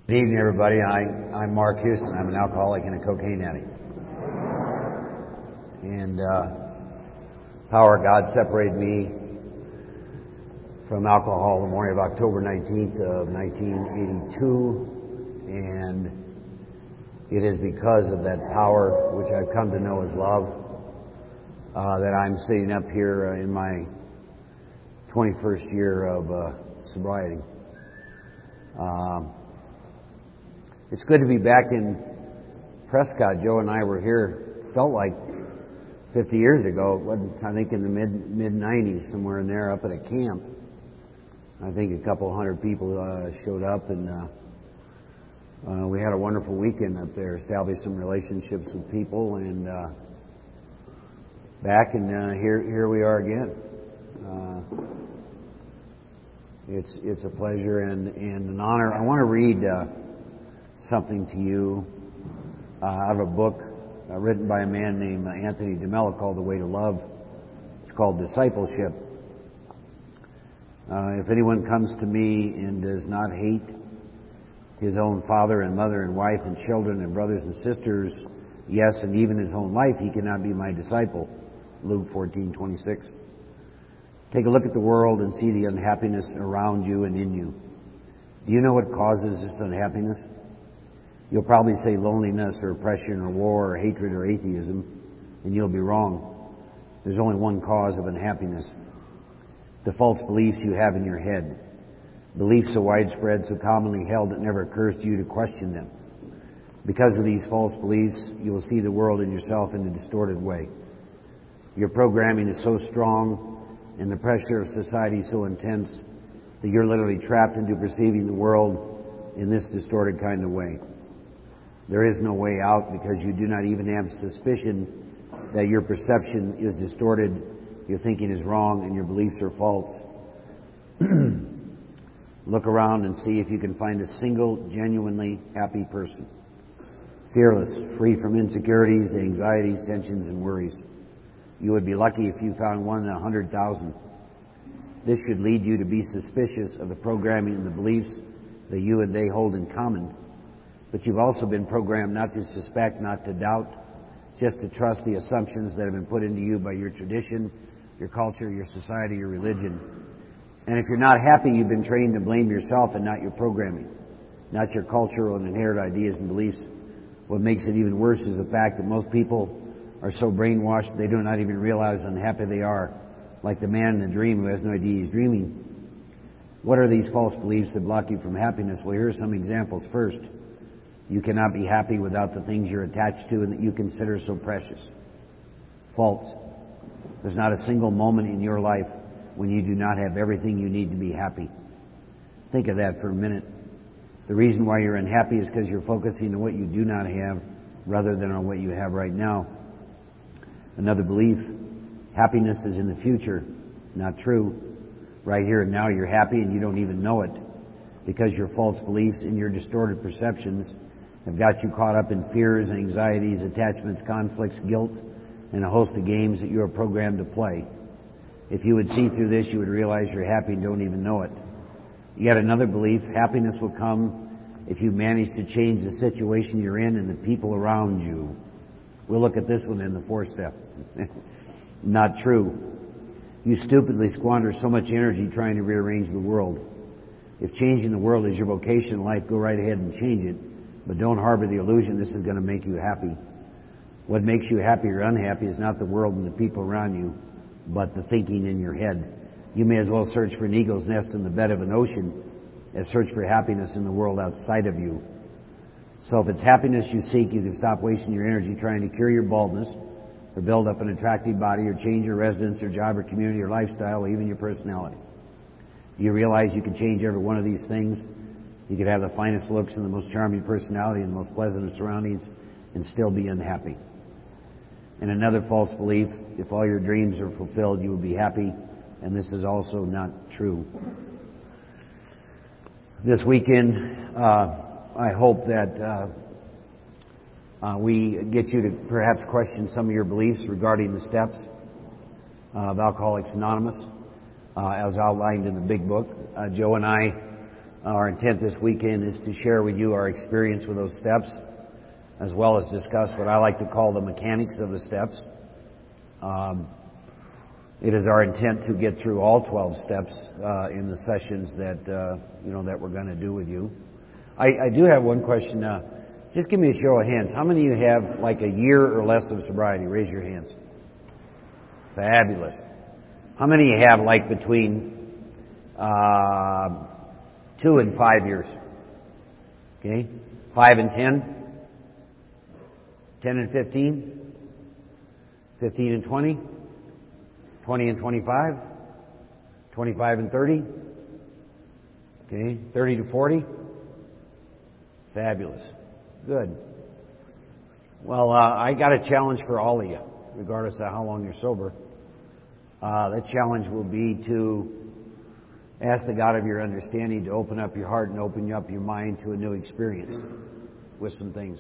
Good evening, everybody. I'm Mark Houston. I'm an alcoholic and a cocaine addict. And power of God separated me from alcohol the morning of October 19th of 1982. And it is because of that power, which I've come to know as love, that I'm sitting up here in my 21st year of sobriety. It's good to be back in Prescott. Joe and I were here, felt like 50 years ago. It wasn't, I think in the mid-90s, somewhere in there, up at a camp. I think a couple hundred people showed up, and we had a wonderful weekend up there, established some relationships with people, and back, and here we are again. It's a pleasure and an honor. I want to read something to you out of a book written by a man named Anthony DeMello called The Way to Love. It's called Discipleship. If anyone comes to me and does not hate his own father and mother and wife and children and brothers and sisters, yes, and even his own life, he cannot be my disciple. Luke 14:26. Take a look at the world and see the unhappiness around you and in you. Do you know what causes this unhappiness? You'll probably say loneliness or oppression or war or hatred or atheism, and you'll be wrong. There's only one cause of unhappiness: the false beliefs you have in your head. Beliefs so widespread, so commonly held, it never occurs to you to question them. Because of these false beliefs, you will see the world and yourself in a distorted way. Your programming is so strong and the pressure of society so intense that you're literally trapped into perceiving the world in this distorted kind of way. There is no way out because you do not even have suspicion that your perception is distorted, your thinking is wrong, and your beliefs are false. Look around and see if you can find a single genuinely happy person. Fearless, free from insecurities, anxieties, tensions, and worries. You would be lucky if you found one in 100,000. This should lead you to be suspicious of the programming and the beliefs that you and they hold in common. But you've also been programmed not to suspect, not to doubt, just to trust the assumptions that have been put into you by your tradition, your culture, your society, your religion. And if you're not happy, you've been trained to blame yourself and not your programming, not your cultural and inherent ideas and beliefs. What makes it even worse is the fact that most people are so brainwashed they do not even realize how unhappy they are, like the man in the dream who has no idea he's dreaming. What are these false beliefs that block you from happiness? Well, here are some examples. First, you cannot be happy without the things you're attached to and that you consider so precious. False. There's not a single moment in your life when you do not have everything you need to be happy. Think of that for a minute. The reason why you're unhappy is because you're focusing on what you do not have rather than on what you have right now. Another belief: happiness is in the future. Not true. Right here and now you're happy and you don't even know it, because your false beliefs and your distorted perceptions have got you caught up in fears, anxieties, attachments, conflicts, guilt, and a host of games that you are programmed to play. If you would see through this, you would realize you're happy and don't even know it. Yet another belief: happiness will come if you manage to change the situation you're in and the people around you. We'll look at this one in the fourth step. Not true. You stupidly squander so much energy trying to rearrange the world. If changing the world is your vocation in life, go right ahead and change it. But don't harbor the illusion this is going to make you happy. What makes you happy or unhappy is not the world and the people around you, but the thinking in your head. You may as well search for an eagle's nest in the bed of an ocean as search for happiness in the world outside of you. So if it's happiness you seek, you can stop wasting your energy trying to cure your baldness, or build up an attractive body, or change your residence, or job, or community, or lifestyle, or even your personality. Do you realize you can change every one of these things? You could have the finest looks and the most charming personality and the most pleasant of surroundings and still be unhappy. And another false belief: if all your dreams are fulfilled, you will be happy. And this is also not true. This weekend, I hope that we get you to perhaps question some of your beliefs regarding the steps of Alcoholics Anonymous, as outlined in the big book. Joe and I Our intent this weekend is to share with you our experience with those steps, as well as discuss what I like to call the mechanics of the steps. It is our intent to get through all 12 steps in the sessions that that we're going to do with you. I do have one question. Just give me a show of hands. How many of you have like a year or less of sobriety? Raise your hands. Fabulous. How many of you have like between 2 and 5 years? Okay? 5 and 10? 10 and 15? 15 and 20? 20 and 25? 25 and 30? Okay? 30 to 40? Fabulous. Good. Well, I got a challenge for all of you, regardless of how long you're sober. That challenge will be to ask the God of your understanding to open up your heart and open up your mind to a new experience with some things.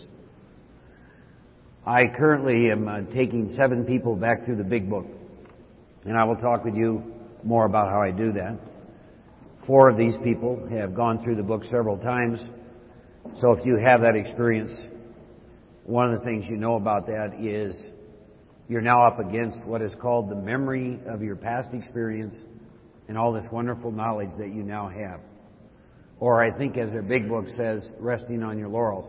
I currently am taking 7 people back through the Big Book, and I will talk with you more about how I do that. 4 of these people have gone through the book several times, so if you have that experience, one of the things you know about that is you're now up against what is called the memory of your past experience and all this wonderful knowledge that you now have. Or I think as their Big Book says, resting on your laurels.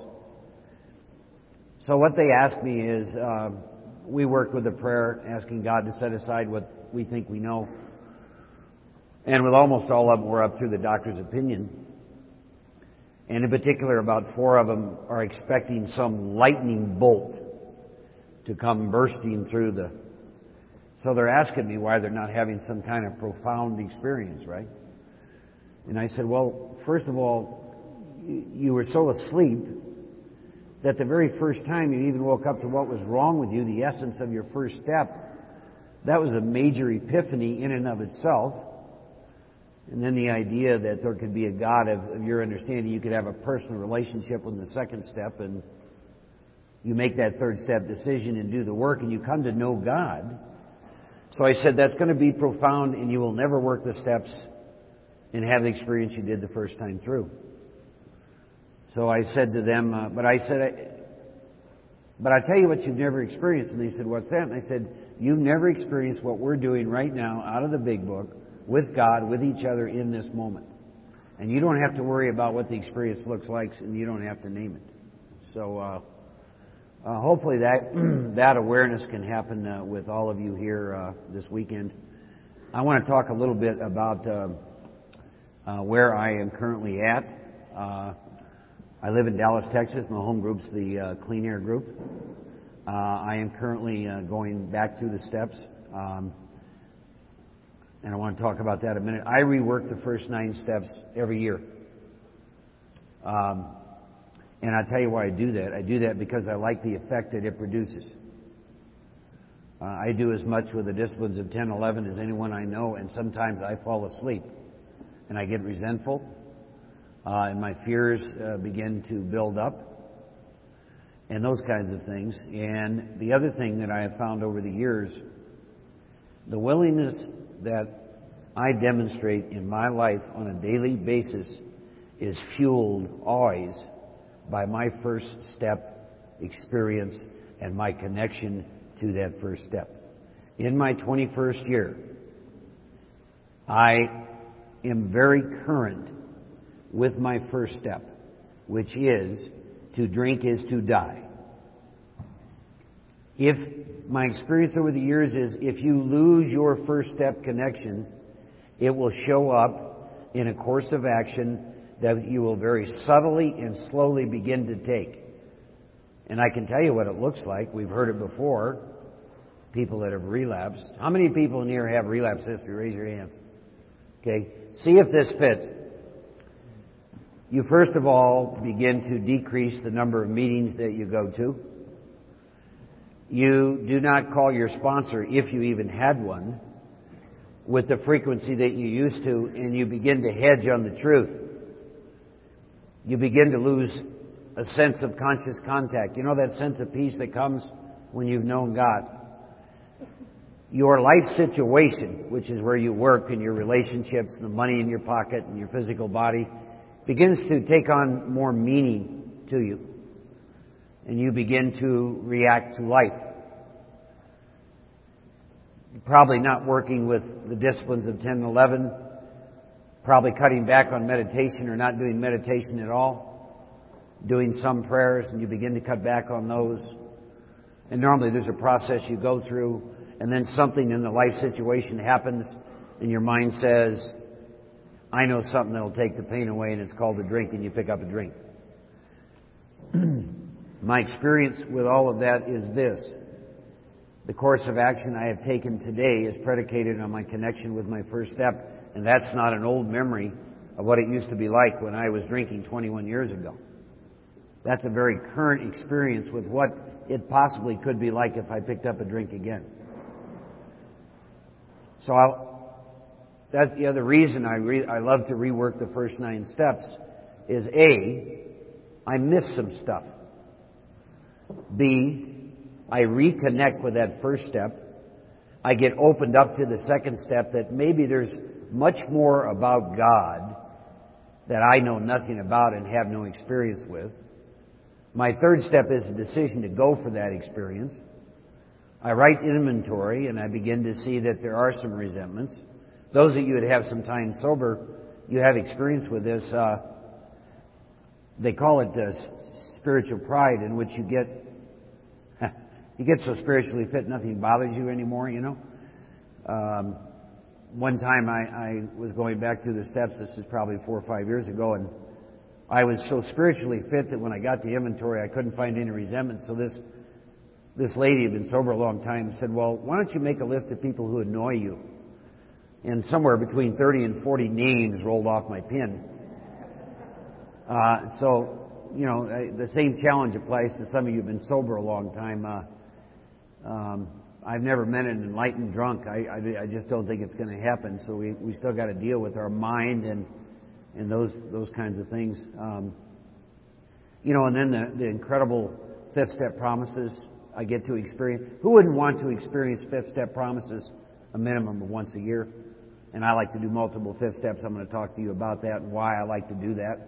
So what they asked me is, we worked with a prayer asking God to set aside what we think we know. And with almost all of them, we're up through the doctor's opinion. And in particular, about 4 of them are expecting some lightning bolt to come bursting through the... So they're asking me why they're not having some kind of profound experience, right? And I said, well, first of all, you were so asleep that the very first time you even woke up to what was wrong with you, the essence of your first step, that was a major epiphany in and of itself. And then the idea that there could be a God of your understanding, you could have a personal relationship with the second step, and you make that third step decision and do the work, and you come to know God. So I said, that's going to be profound, and you will never work the steps and have the experience you did the first time through. So I said to them, but I tell you what you've never experienced. And they said, what's that? And I said, you've never experienced what we're doing right now out of the Big Book with God, with each other in this moment. And you don't have to worry about what the experience looks like, and you don't have to name it. So hopefully that awareness can happen with all of you here this weekend. I want to talk a little bit about where I am currently at. I live in Dallas, Texas. My home group's the Clean Air Group. I am currently going back through the steps, and I want to talk about that a minute. I rework the first 9 steps every year. And I'll tell you why I do that. I do that because I like the effect that it produces. I do as much with the disciplines of 10, 11 as anyone I know, and sometimes I fall asleep. And I get resentful, and my fears begin to build up, and those kinds of things. And the other thing that I have found over the years, the willingness that I demonstrate in my life on a daily basis is fueled always by my first step experience and my connection to that first step. In my 21st year, I am very current with my first step, which is to drink is to die. If my experience over the years is if you lose your first step connection, it will show up in a course of action that you will very subtly and slowly begin to take. And I can tell you what it looks like. We've heard it before. People that have relapsed. How many people in here have relapse history? Raise your hands. Okay. See if this fits. You first of all begin to decrease the number of meetings that you go to. You do not call your sponsor, if you even had one, with the frequency that you used to, and you begin to hedge on the truth. You begin to lose a sense of conscious contact. You know that sense of peace that comes when you've known God. Your life situation, which is where you work and your relationships, the money in your pocket and your physical body, begins to take on more meaning to you. And you begin to react to life. You're probably not working with the disciplines of 10 and 11, probably cutting back on meditation or not doing meditation at all, doing some prayers, and you begin to cut back on those. And normally there's a process you go through, and then something in the life situation happens, and your mind says, I know something that'll take the pain away, and it's called a drink, and you pick up a drink. My experience with all of that is this. The course of action I have taken today is predicated on my connection with my first step, and that's not an old memory of what it used to be like when I was drinking 21 years ago. That's a very current experience with what it possibly could be like if I picked up a drink again. So that's the other reason I love to rework the first 9 steps is A, I miss some stuff. B, I reconnect with that first step. I get opened up to the second step that maybe there's much more about God that I know nothing about and have no experience with. My third step is a decision to go for that experience. I write inventory and I begin to see that there are some resentments. Those of you that have some time sober, you have experience with this. They call it spiritual pride, in which you get so spiritually fit nothing bothers you anymore, you know. One time I was going back through the steps, this is probably 4 or 5 years ago, and I was so spiritually fit that when I got to inventory I couldn't find any resentment. So this lady had been sober a long time said, well, why don't you make a list of people who annoy you? And somewhere between 30 and 40 names rolled off my pen. So, you know, the same challenge applies to some of you who've been sober a long time. I've never met an enlightened drunk. I just don't think it's going to happen. So we still got to deal with our mind and those kinds of things. You know, and then the incredible 5th step promises I get to experience. Who wouldn't want to experience 5th step promises a minimum of once a year? And I like to do multiple 5th steps. I'm going to talk to you about that and why I like to do that.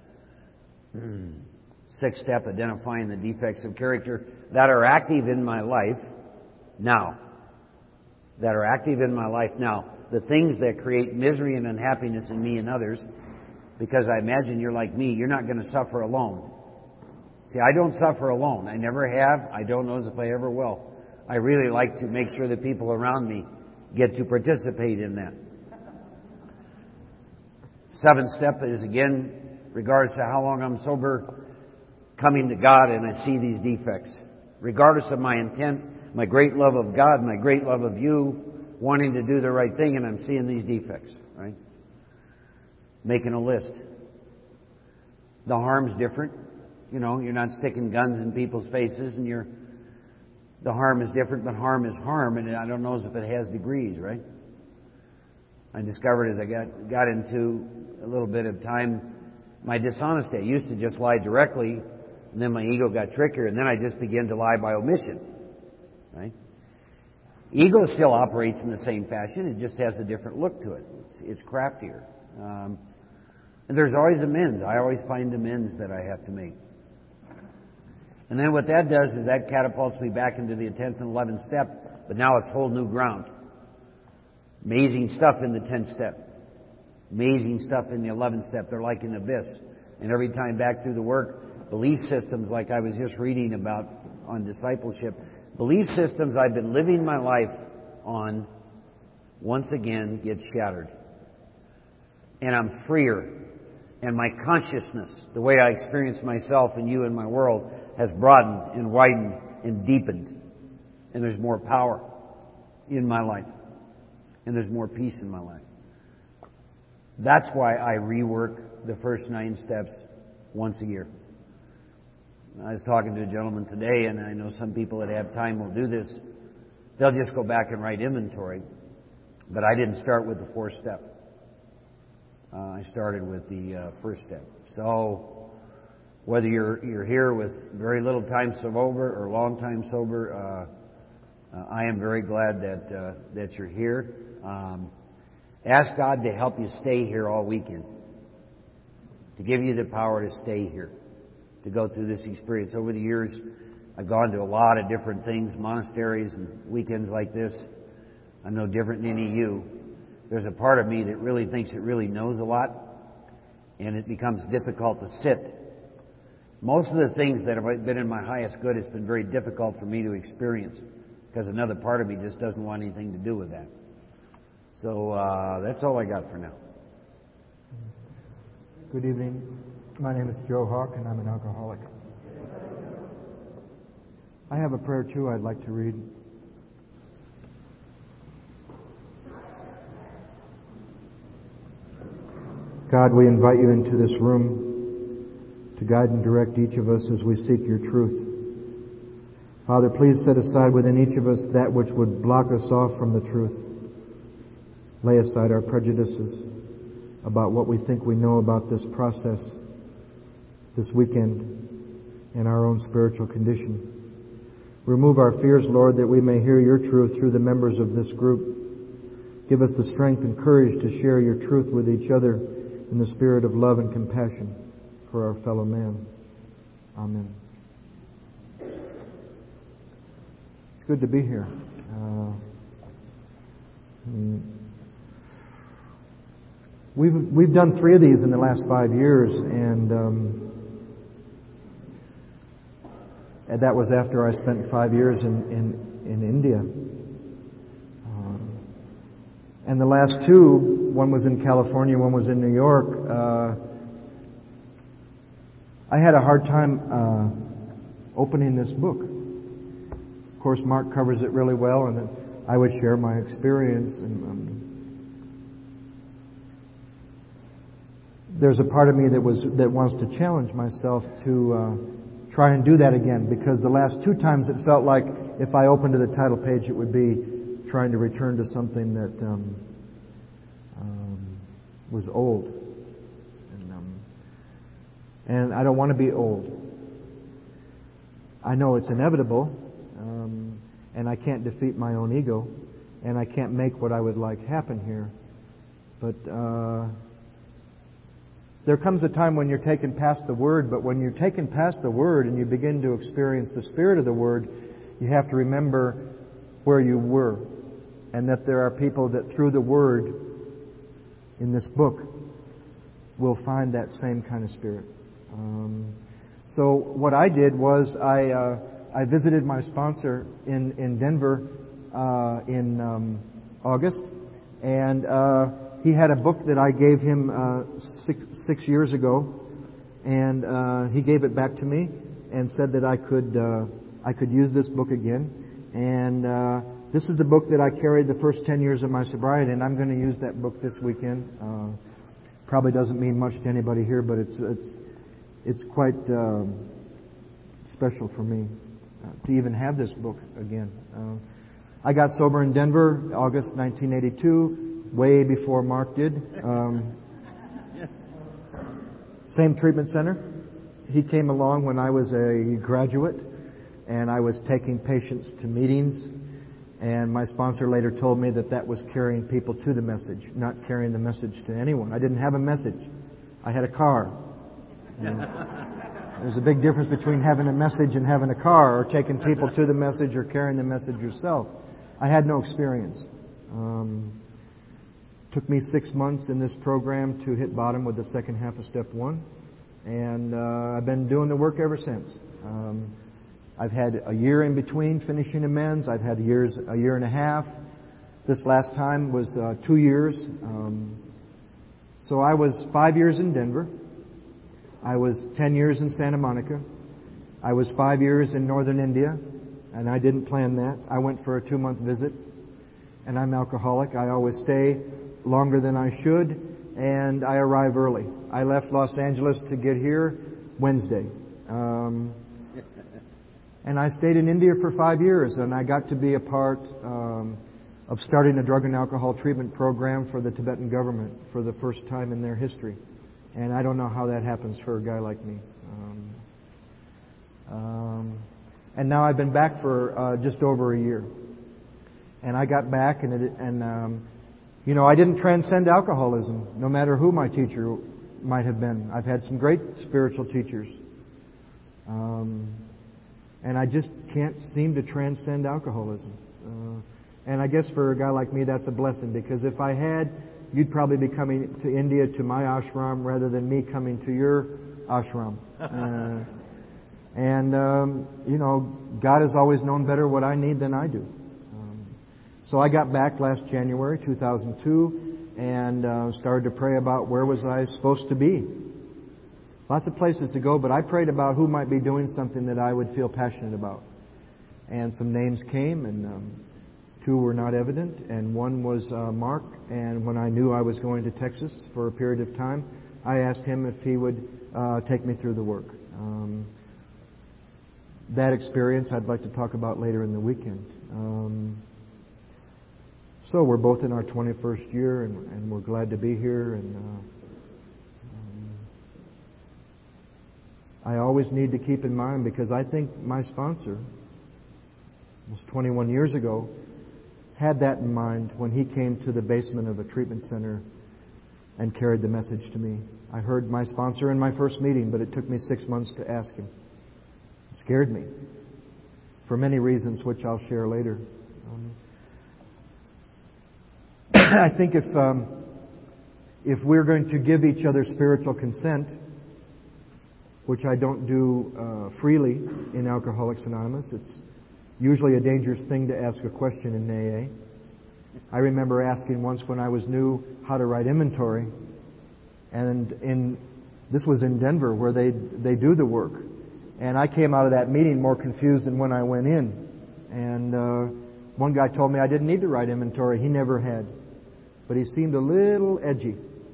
6th step, identifying the defects of character that are active in my life now. That are active in my life now. The things that create misery and unhappiness in me and others, because I imagine you're like me, you're not going to suffer alone. See, I don't suffer alone. I never have. I don't know as if I ever will. I really like to make sure that people around me get to participate in that. 7th step is, again, regardless of how long I'm sober, coming to God and I see these defects. Regardless of my intent, my great love of God, my great love of you, wanting to do the right thing, and I'm seeing these defects, right? Making a list. The harm's different. You know, you're not sticking guns in people's faces, and the harm is different, but harm is harm, and I don't know if it has degrees, right? I discovered as I got into a little bit of time, my dishonesty. I used to just lie directly, and then my ego got trickier, and then I just began to lie by omission, right? Ego still operates in the same fashion. It just has a different look to it. It's craftier. And there's always amends. I always find amends that I have to make. And then what that does is that catapults me back into the 10th and 11th step, but now it's whole new ground. Amazing stuff in the 10th step. Amazing stuff in the 11th step. They're like an abyss. And every time back through the work, belief systems like I was just reading about on discipleship, belief systems I've been living my life on once again get shattered. And I'm freer. And my consciousness, the way I experience myself and you and my world, has broadened and widened and deepened. And there's more power in my life. And there's more peace in my life. That's why I rework the first 9 steps once a year. I was talking to a gentleman today, and I know some people that have time will do this. They'll just go back and write inventory. But I didn't start with the 4th step. I started with the first step. So whether you're here with very little time sober or long time sober, I am very glad that you're here. Ask God to help you stay here all weekend. to give you the power to stay here, to go through this experience. Over the years, I've gone to a lot of different things, monasteries and weekends like this. I'm no different than any of you. There's a part of me that really thinks it really knows a lot, and it becomes difficult to sit. Most of the things that have been in my highest good, it's been very difficult for me to experience because another part of me just doesn't want anything to do with that. So that's all I got for now. Good evening. My name is Joe Hawk, and I'm an alcoholic. I have a prayer, too, I'd like to read. God, we invite you into this room to guide and direct each of us as we seek your truth. Father, please set aside within each of us that which would block us off from the truth. Lay aside our prejudices about what we think we know about this process, this weekend, and our own spiritual condition. Remove our fears, Lord, that we may hear your truth through the members of this group. Give us the strength and courage to share your truth with each other in the spirit of love and compassion for our fellow man. Amen. It's good to be here. We've done 3 of these in the last 5 years, and that was after I spent 5 years in India. And the last 2, one was in California, one was in New York. I had a hard time opening this book. Of course, Mark covers it really well, and then I would share my experience. And there's a part of me that wants to challenge myself to try and do that again, because the last 2 times it felt like if I opened to the title page, it would be trying to return to something that was old. And I don't want to be old. I know it's inevitable, and I can't defeat my own ego, and I can't make what I would like happen here. But there comes a time when you're taken past the Word, but when you're taken past the Word and you begin to experience the Spirit of the Word, you have to remember where you were, and that there are people that through the Word in this book will find that same kind of spirit. So what I did was I visited my sponsor in Denver in August, and he had a book that I gave him 6 years ago, and he gave it back to me and said that I could use this book again. And this is the book that I carried the first 10 years of my sobriety, and I'm going to use that book this weekend. Probably doesn't mean much to anybody here, but it's quite special for me to even have this book again. I got sober in Denver, August 1982, way before Mark did. Same treatment center. He came along when I was a graduate, and I was taking patients to meetings, and my sponsor later told me that was carrying people to the message, not carrying the message to anyone. I didn't have a message. I had a car. There's a big difference between having a message and having a car, or taking people to the message or carrying the message yourself. I had no experience. Took me 6 months in this program to hit bottom with the second half of step 1, and I've been doing the work ever since. I've had a year in between finishing amends. I've had a year and a half. This last time was 2 years. So I was 5 years in Denver. I was 10 years in Santa Monica. I was 5 years in northern India, and I didn't plan that. I went for a 2-month visit, and I'm alcoholic. I always stay longer than I should, and I arrive early. I left Los Angeles to get here Wednesday. And I stayed in India for 5 years, and I got to be a part of starting a drug and alcohol treatment program for the Tibetan government for the first time in their history. And I don't know how that happens for a guy like me. And now I've been back for just over a year. And I got back, and I didn't transcend alcoholism, no matter who my teacher might have been. I've had some great spiritual teachers. And I just can't seem to transcend alcoholism. And I guess for a guy like me, that's a blessing, because if I had, you'd probably be coming to India to my ashram rather than me coming to your ashram. God has always known better what I need than I do. So I got back last January 2002 and started to pray about where was I supposed to be. Lots of places to go, but I prayed about who might be doing something that I would feel passionate about. And some names came, and two were not evident, and one was Mark. And when I knew I was going to Texas for a period of time, I asked him if he would take me through the work. That experience I'd like to talk about later in the weekend. So we're both in our 21st year, and we're glad to be here. And I always need to keep in mind, because I think my sponsor, almost 21 years ago, had that in mind when he came to the basement of a treatment center and carried the message to me. I heard my sponsor in my first meeting, but it took me 6 months to ask him. It scared me for many reasons, which I'll share later. I think if we're going to give each other spiritual consent, which I don't do freely in Alcoholics Anonymous, it's usually a dangerous thing to ask a question in AA. I remember asking once when I was new how to write inventory, and this was in Denver where they do the work, and I came out of that meeting more confused than when I went in. And one guy told me I didn't need to write inventory; he never had, but he seemed a little edgy.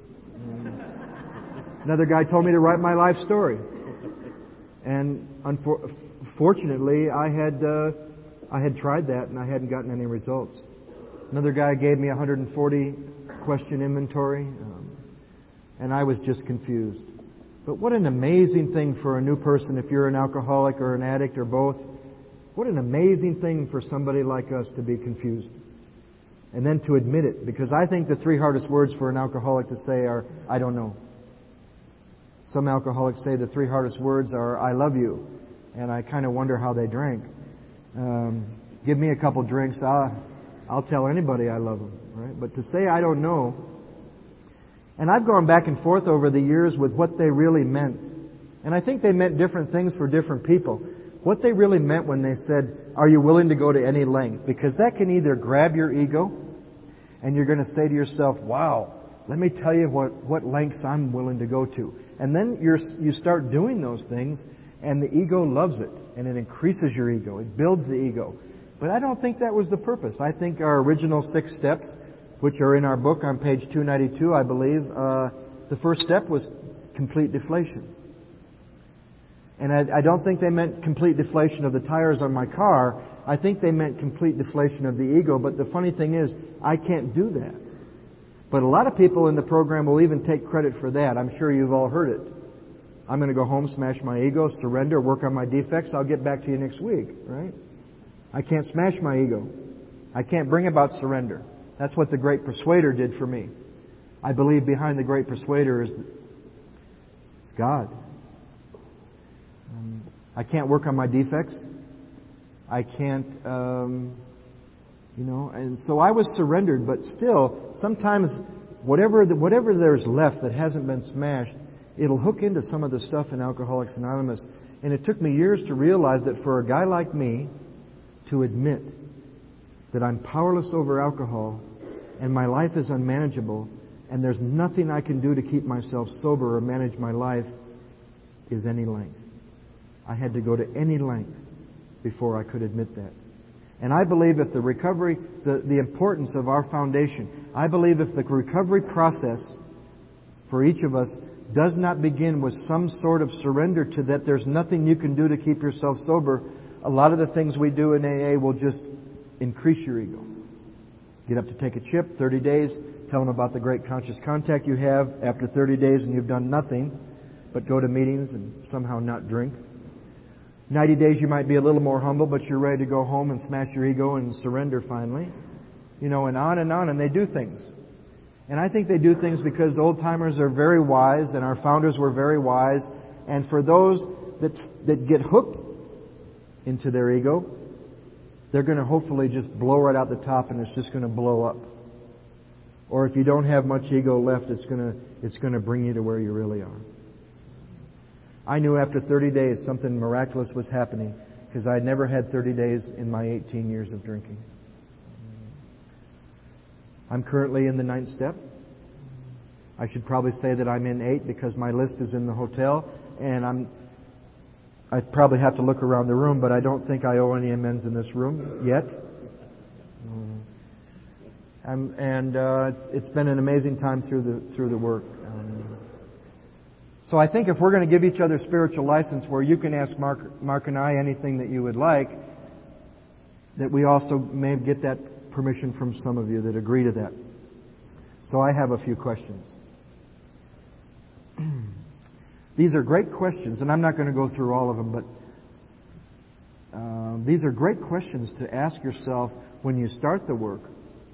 Another guy told me to write my life story, and unfortunately, I had tried that and I hadn't gotten any results. Another guy gave me a 140 question inventory, and I was just confused. But what an amazing thing for a new person, if you're an alcoholic or an addict or both, what an amazing thing for somebody like us to be confused. And then to admit it, because I think the three hardest words for an alcoholic to say are, I don't know. Some alcoholics say the three hardest words are, I love you. And I kind of wonder how they drank. Give me a couple drinks, I'll tell anybody I love them, right? But to say I don't know, and I've gone back and forth over the years with what they really meant. And I think they meant different things for different people. What they really meant when they said, are you willing to go to any length? Because that can either grab your ego, and you're going to say to yourself, wow, let me tell you what lengths I'm willing to go to. And then you start doing those things, and the ego loves it, and it increases your ego. It builds the ego. But I don't think that was the purpose. I think our original 6 steps, which are in our book on page 292, I believe, the first step was complete deflation. And I don't think they meant complete deflation of the tires on my car. I think they meant complete deflation of the ego. But the funny thing is, I can't do that. But a lot of people in the program will even take credit for that. I'm sure you've all heard it. I'm going to go home, smash my ego, surrender, work on my defects. I'll get back to you next week, right? I can't smash my ego. I can't bring about surrender. That's what the Great Persuader did for me. I believe behind the Great Persuader is God. I can't work on my defects. I can't, and so I was surrendered, but still, sometimes whatever there's left that hasn't been smashed, it'll hook into some of the stuff in Alcoholics Anonymous. And it took me years to realize that for a guy like me to admit that I'm powerless over alcohol and my life is unmanageable and there's nothing I can do to keep myself sober or manage my life is any length. I had to go to any length before I could admit that. And I believe if the recovery, the importance of our foundation, I believe if the recovery process for each of us does not begin with some sort of surrender to that there's nothing you can do to keep yourself sober, a lot of the things we do in AA will just increase your ego. Get up to take a chip, 30 days, tell them about the great conscious contact you have after 30 days and you've done nothing but go to meetings and somehow not drink. 90 days you might be a little more humble, but you're ready to go home and smash your ego and surrender finally. And on, and they do things. And I think they do things because old-timers are very wise and our founders were very wise. And for those that get hooked into their ego, they're going to hopefully just blow right out the top and it's just going to blow up. Or if you don't have much ego left, it's going to bring you to where you really are. I knew after 30 days something miraculous was happening because I had never had 30 days in my 18 years of drinking. I'm currently in the 9th step. I should probably say that I'm in 8 because my list is in the hotel, and I'd probably have to look around the room, but I don't think I owe any amends in this room yet. It's been an amazing time through the work. So I think if we're going to give each other spiritual license, where you can ask Mark and I anything that you would like, that we also may get that permission from some of you that agree to that. So I have a few questions. These are great questions, and I'm not going to go through all of them, but these are great questions to ask yourself when you start the work.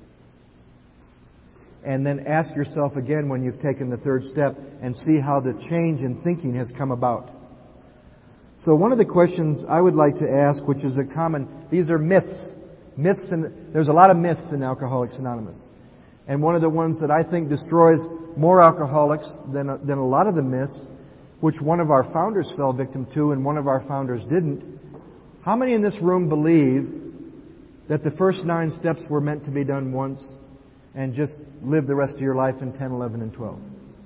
And then ask yourself again when you've taken the 3rd step and see how the change in thinking has come about. So one of the questions I would like to ask, which is these are myths. There's a lot of myths in Alcoholics Anonymous. And one of the ones that I think destroys more alcoholics than a lot of the myths, which one of our founders fell victim to and one of our founders didn't. How many in this room believe that the first 9 steps were meant to be done once and just live the rest of your life in 10, 11, and 12?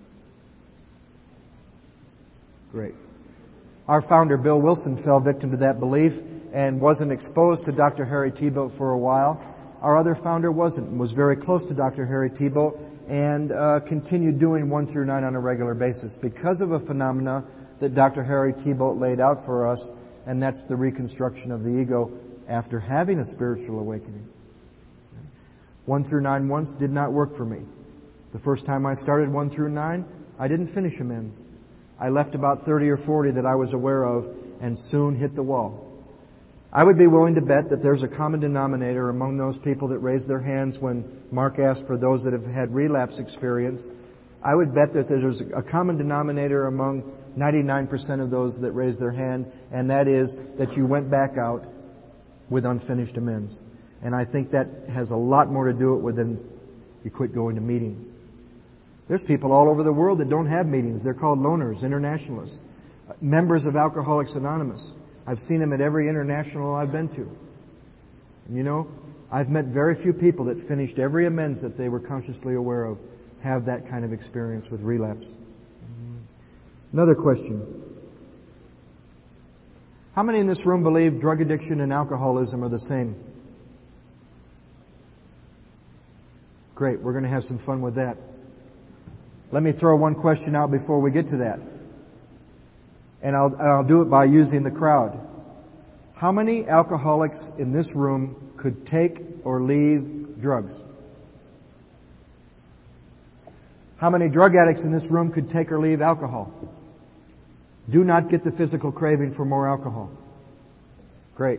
Great. Our founder, Bill Wilson, fell victim to that belief and wasn't exposed to Dr. Harry Tiebout for a while. Our other founder wasn't, and was very close to Dr. Harry Tiebout and continued doing 1 through 9 on a regular basis because of a phenomena that Dr. Harry Tiebout laid out for us, and that's the reconstruction of the ego after having a spiritual awakening. 1 through 9 once did not work for me. The first time I started 1 through 9, I didn't finish amends. I left about 30 or 40 that I was aware of and soon hit the wall. I would be willing to bet that there's a common denominator among those people that raised their hands when Mark asked for those that have had relapse experience. I would bet that there's a common denominator among 99% of those that raised their hand, and that is that you went back out with unfinished amends. And I think that has a lot more to do with than you quit going to meetings. There's people all over the world that don't have meetings. They're called loners, internationalists, members of Alcoholics Anonymous. I've seen them at every international I've been to. And you know, I've met very few people that finished every amends that they were consciously aware of have that kind of experience with relapse. Another question. How many in this room believe drug addiction and alcoholism are the same? Great, we're going to have some fun with that. Let me throw one question out before we get to that. And I'll do it by using the crowd. How many alcoholics in this room could take or leave drugs? How many drug addicts in this room could take or leave alcohol? Do not get the physical craving for more alcohol. Great.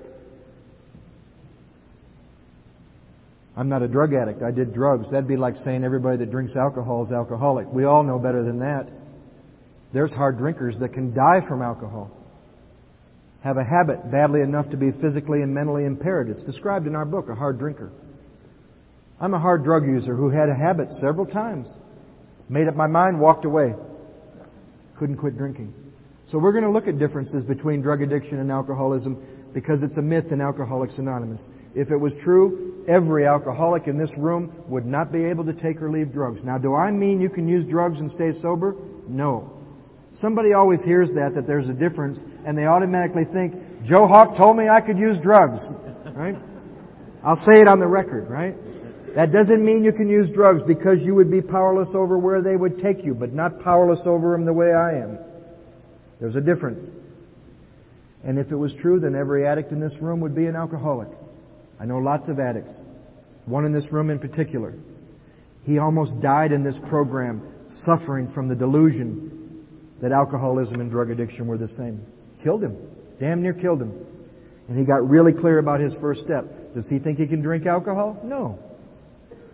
I'm not a drug addict. I did drugs. That'd be like saying everybody that drinks alcohol is alcoholic. We all know better than that. There's hard drinkers that can die from alcohol. Have a habit badly enough to be physically and mentally impaired. It's described in our book, A Hard Drinker. I'm a hard drug user who had a habit several times. Made up my mind, walked away. Couldn't quit drinking. So we're going to look at differences between drug addiction and alcoholism because it's a myth in Alcoholics Anonymous. If it was true, every alcoholic in this room would not be able to take or leave drugs. Now, do I mean you can use drugs and stay sober? No. Somebody always hears that there's a difference, and they automatically think, Joe Hawk told me I could use drugs. Right? I'll say it on the record, right? That doesn't mean you can use drugs because you would be powerless over where they would take you, but not powerless over them the way I am. There's a difference. And if it was true, then every addict in this room would be an alcoholic. I know lots of addicts. One in this room in particular. He almost died in this program, suffering from the delusion that alcoholism and drug addiction were the same. Killed him. Damn near killed him. And he got really clear about his first step. Does he think he can drink alcohol? No.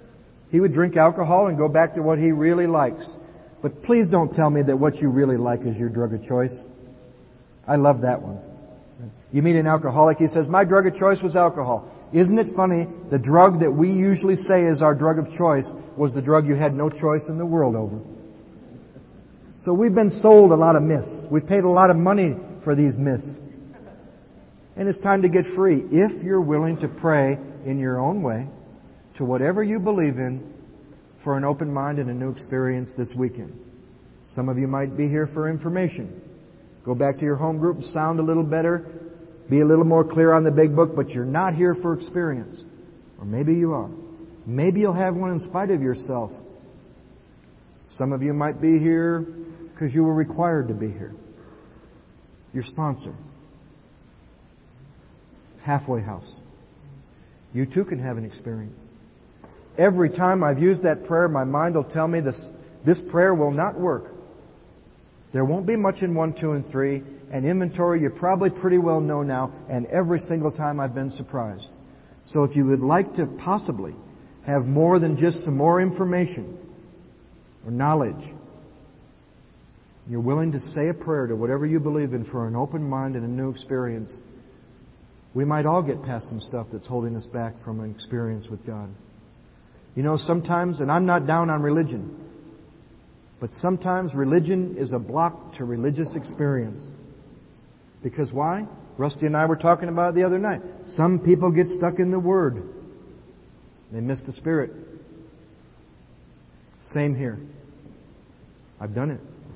He would drink alcohol and go back to what he really likes. But please don't tell me that what you really like is your drug of choice. I love that one. You meet an alcoholic, he says, my drug of choice was alcohol. Isn't it funny, the drug that we usually say is our drug of choice was the drug you had no choice in the world over. So we've been sold a lot of myths. We've paid a lot of money for these myths. And it's time to get free. If you're willing to pray in your own way to whatever you believe in for an open mind and a new experience this weekend. Some of you might be here for information. Go back to your home group and sound a little better. Be a little more clear on the big book, but you're not here for experience. Or maybe you are. Maybe you'll have one in spite of yourself. Some of you might be here because you were required to be here. Your sponsor. Halfway house. You too can have an experience. Every time I've used that prayer, my mind will tell me this prayer will not work. There won't be much in 1, 2, and 3. And inventory you probably pretty well know now. And every single time I've been surprised. So if you would like to possibly have more than just some more information or knowledge, you're willing to say a prayer to whatever you believe in for an open mind and a new experience, we might all get past some stuff that's holding us back from an experience with God. You know, sometimes, and I'm not down on religion, but sometimes religion is a block to religious experience. Because why? Rusty and I were talking about it the other night. Some people get stuck in the Word. They miss the Spirit. Same here. I've done it.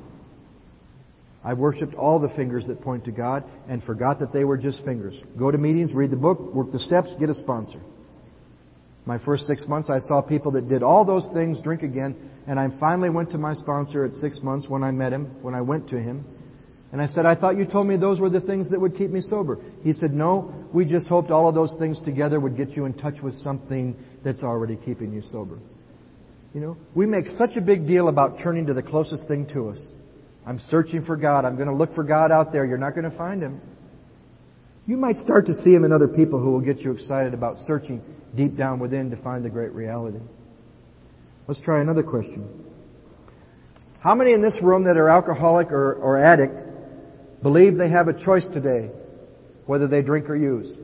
I worshipped all the fingers that point to God and forgot that they were just fingers. Go to meetings, read the book, work the steps, get a sponsor. My first 6 months, I saw people that did all those things drink again, and I finally went to my sponsor at 6 months when I met him, when I went to him. And I said, I thought you told me those were the things that would keep me sober. He said, no, we just hoped all of those things together would get you in touch with something that's already keeping you sober. You know, we make such a big deal about turning to the closest thing to us. I'm searching for God. I'm going to look for God out there. You're not going to find Him. You might start to see Him in other people who will get you excited about searching deep down within to find the great reality. Let's try another question. How many in this room that are alcoholic or addict believe they have a choice today whether they drink or use?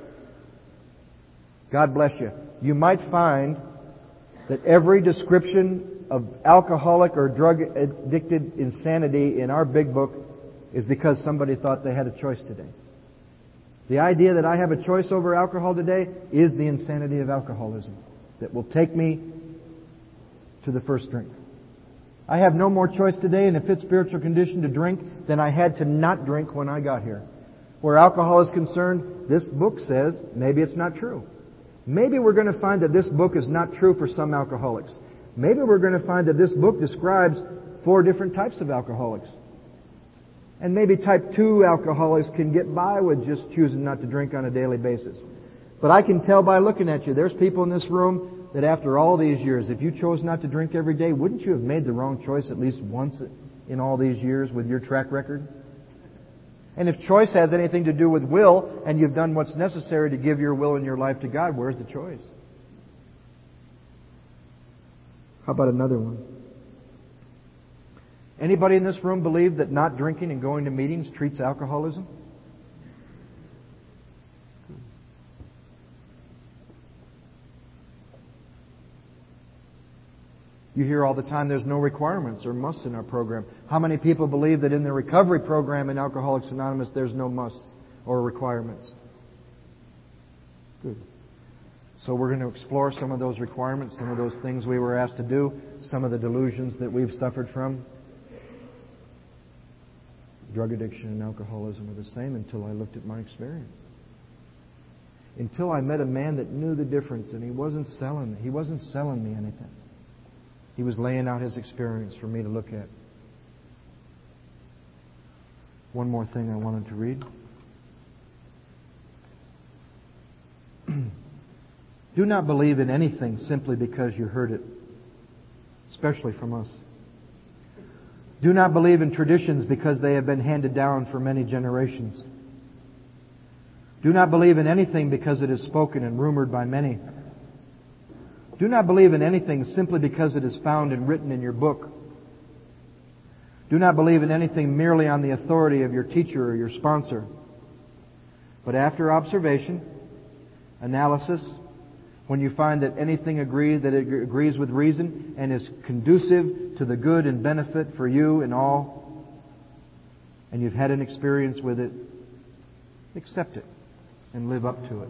God bless you. You might find that every description of alcoholic or drug-addicted insanity in our big book is because somebody thought they had a choice today. The idea that I have a choice over alcohol today is the insanity of alcoholism that will take me to the first drink. I have no more choice today in a fit spiritual condition to drink than I had to not drink when I got here. Where alcohol is concerned, this book says maybe it's not true. Maybe we're going to find that this book is not true for some alcoholics. Maybe we're going to find that this book describes 4 different types of alcoholics. And maybe type 2 alcoholics can get by with just choosing not to drink on a daily basis. But I can tell by looking at you, there's people in this room that after all these years, if you chose not to drink every day, wouldn't you have made the wrong choice at least once in all these years with your track record? And if choice has anything to do with will, and you've done what's necessary to give your will and your life to God, where's the choice? How about another one? Anybody in this room believe that not drinking and going to meetings treats alcoholism? You hear all the time there's no requirements or musts in our program. How many people believe that in the recovery program in Alcoholics Anonymous there's no musts or requirements? Good. So we're going to explore some of those requirements, some of those things we were asked to do, some of the delusions that we've suffered from. Drug addiction and alcoholism are the same until I looked at my experience. Until I met a man that knew the difference, and he wasn't selling me anything. He was laying out his experience for me to look at. One more thing I wanted to read. Do not believe in anything simply because you heard it, especially from us. Do not believe in traditions because they have been handed down for many generations. Do not believe in anything because it is spoken and rumored by many. Do not believe in anything simply because it is found and written in your book. Do not believe in anything merely on the authority of your teacher or your sponsor. But after observation, analysis, when you find that anything that it agrees with reason and is conducive to the good and benefit for you and all, and you've had an experience with it, accept it and live up to it.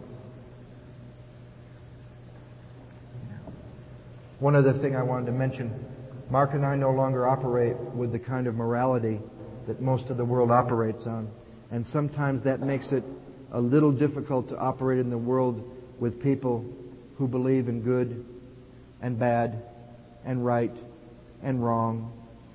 One other thing I wanted to mention, Mark and I no longer operate with the kind of morality that most of the world operates on. And sometimes that makes it a little difficult to operate in the world with people who believe in good and bad and right and wrong,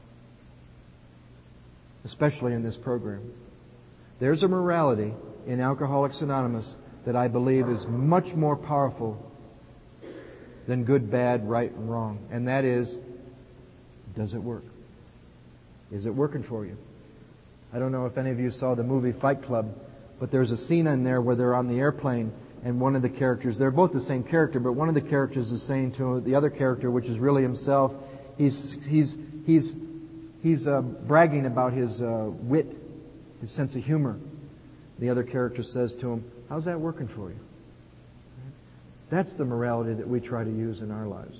especially in this program. There's a morality in Alcoholics Anonymous that I believe is much more powerful than good, bad, right, and wrong. And that is, does it work? Is it working for you? I don't know if any of you saw the movie Fight Club, but there's a scene in there where they're on the airplane and one of the characters, they're both the same character, but one of the characters is saying to the other character, which is really himself, he's bragging about his wit, his sense of humor. The other character says to him, how's that working for you? That's the morality that we try to use in our lives.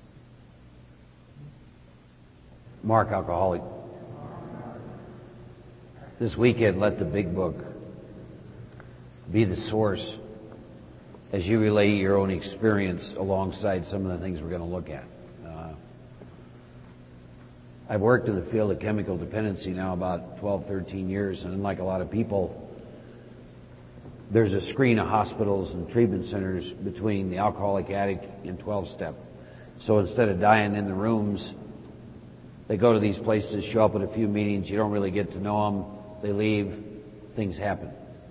Mark, alcoholic. This weekend, let the Big Book be the source as you relay your own experience alongside some of the things we're going to look at. I've worked in the field of chemical dependency now about 12, 13 years, and unlike a lot of people, there's a screen of hospitals and treatment centers between the alcoholic addict and 12-step. So instead of dying in the rooms, they go to these places, show up at a few meetings, you don't really get to know them, they leave, things happen.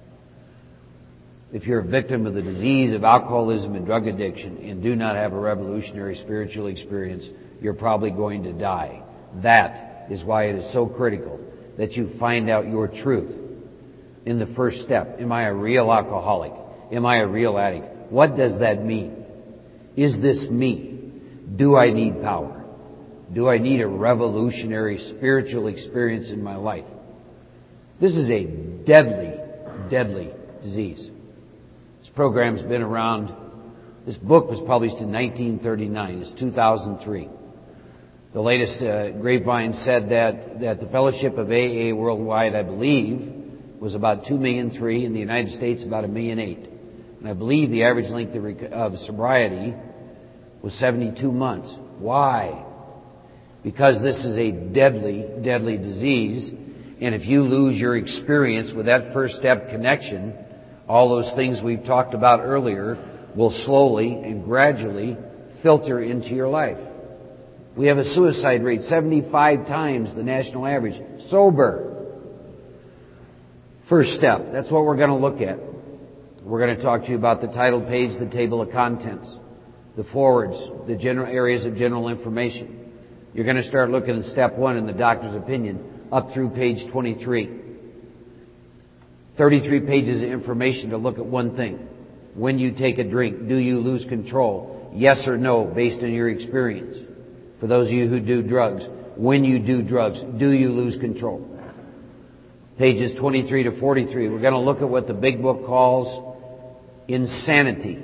If you're a victim of the disease of alcoholism and drug addiction and do not have a revolutionary spiritual experience, you're probably going to die. That is why it is so critical that you find out your truth in the first step. Am I a real alcoholic? Am I a real addict? What does that mean? Is this me? Do I need power? Do I need a revolutionary spiritual experience in my life? This is a deadly, deadly disease. This program's been around. This book was published in 1939. It's 2003. The latest Grapevine said that the fellowship of AA worldwide, I believe, was about 2.3 million. In the United States, about 1.8 million. And I believe the average length of sobriety was 72 months. Why? Because this is a deadly, deadly disease. And if you lose your experience with that first step connection, all those things we've talked about earlier will slowly and gradually filter into your life. We have a suicide rate 75 times the national average. Sober. First step. That's what we're going to look at. We're going to talk to you about the title page, the table of contents, the forwards, the general areas of general information. You're going to start looking at step 1 in the doctor's opinion up through page 23. 33 pages of information to look at one thing. When you take a drink, do you lose control? Yes or no, based on your experience. For those of you who do drugs, when you do drugs, do you lose control? Pages 23 to 43, we're going to look at what the Big Book calls insanity.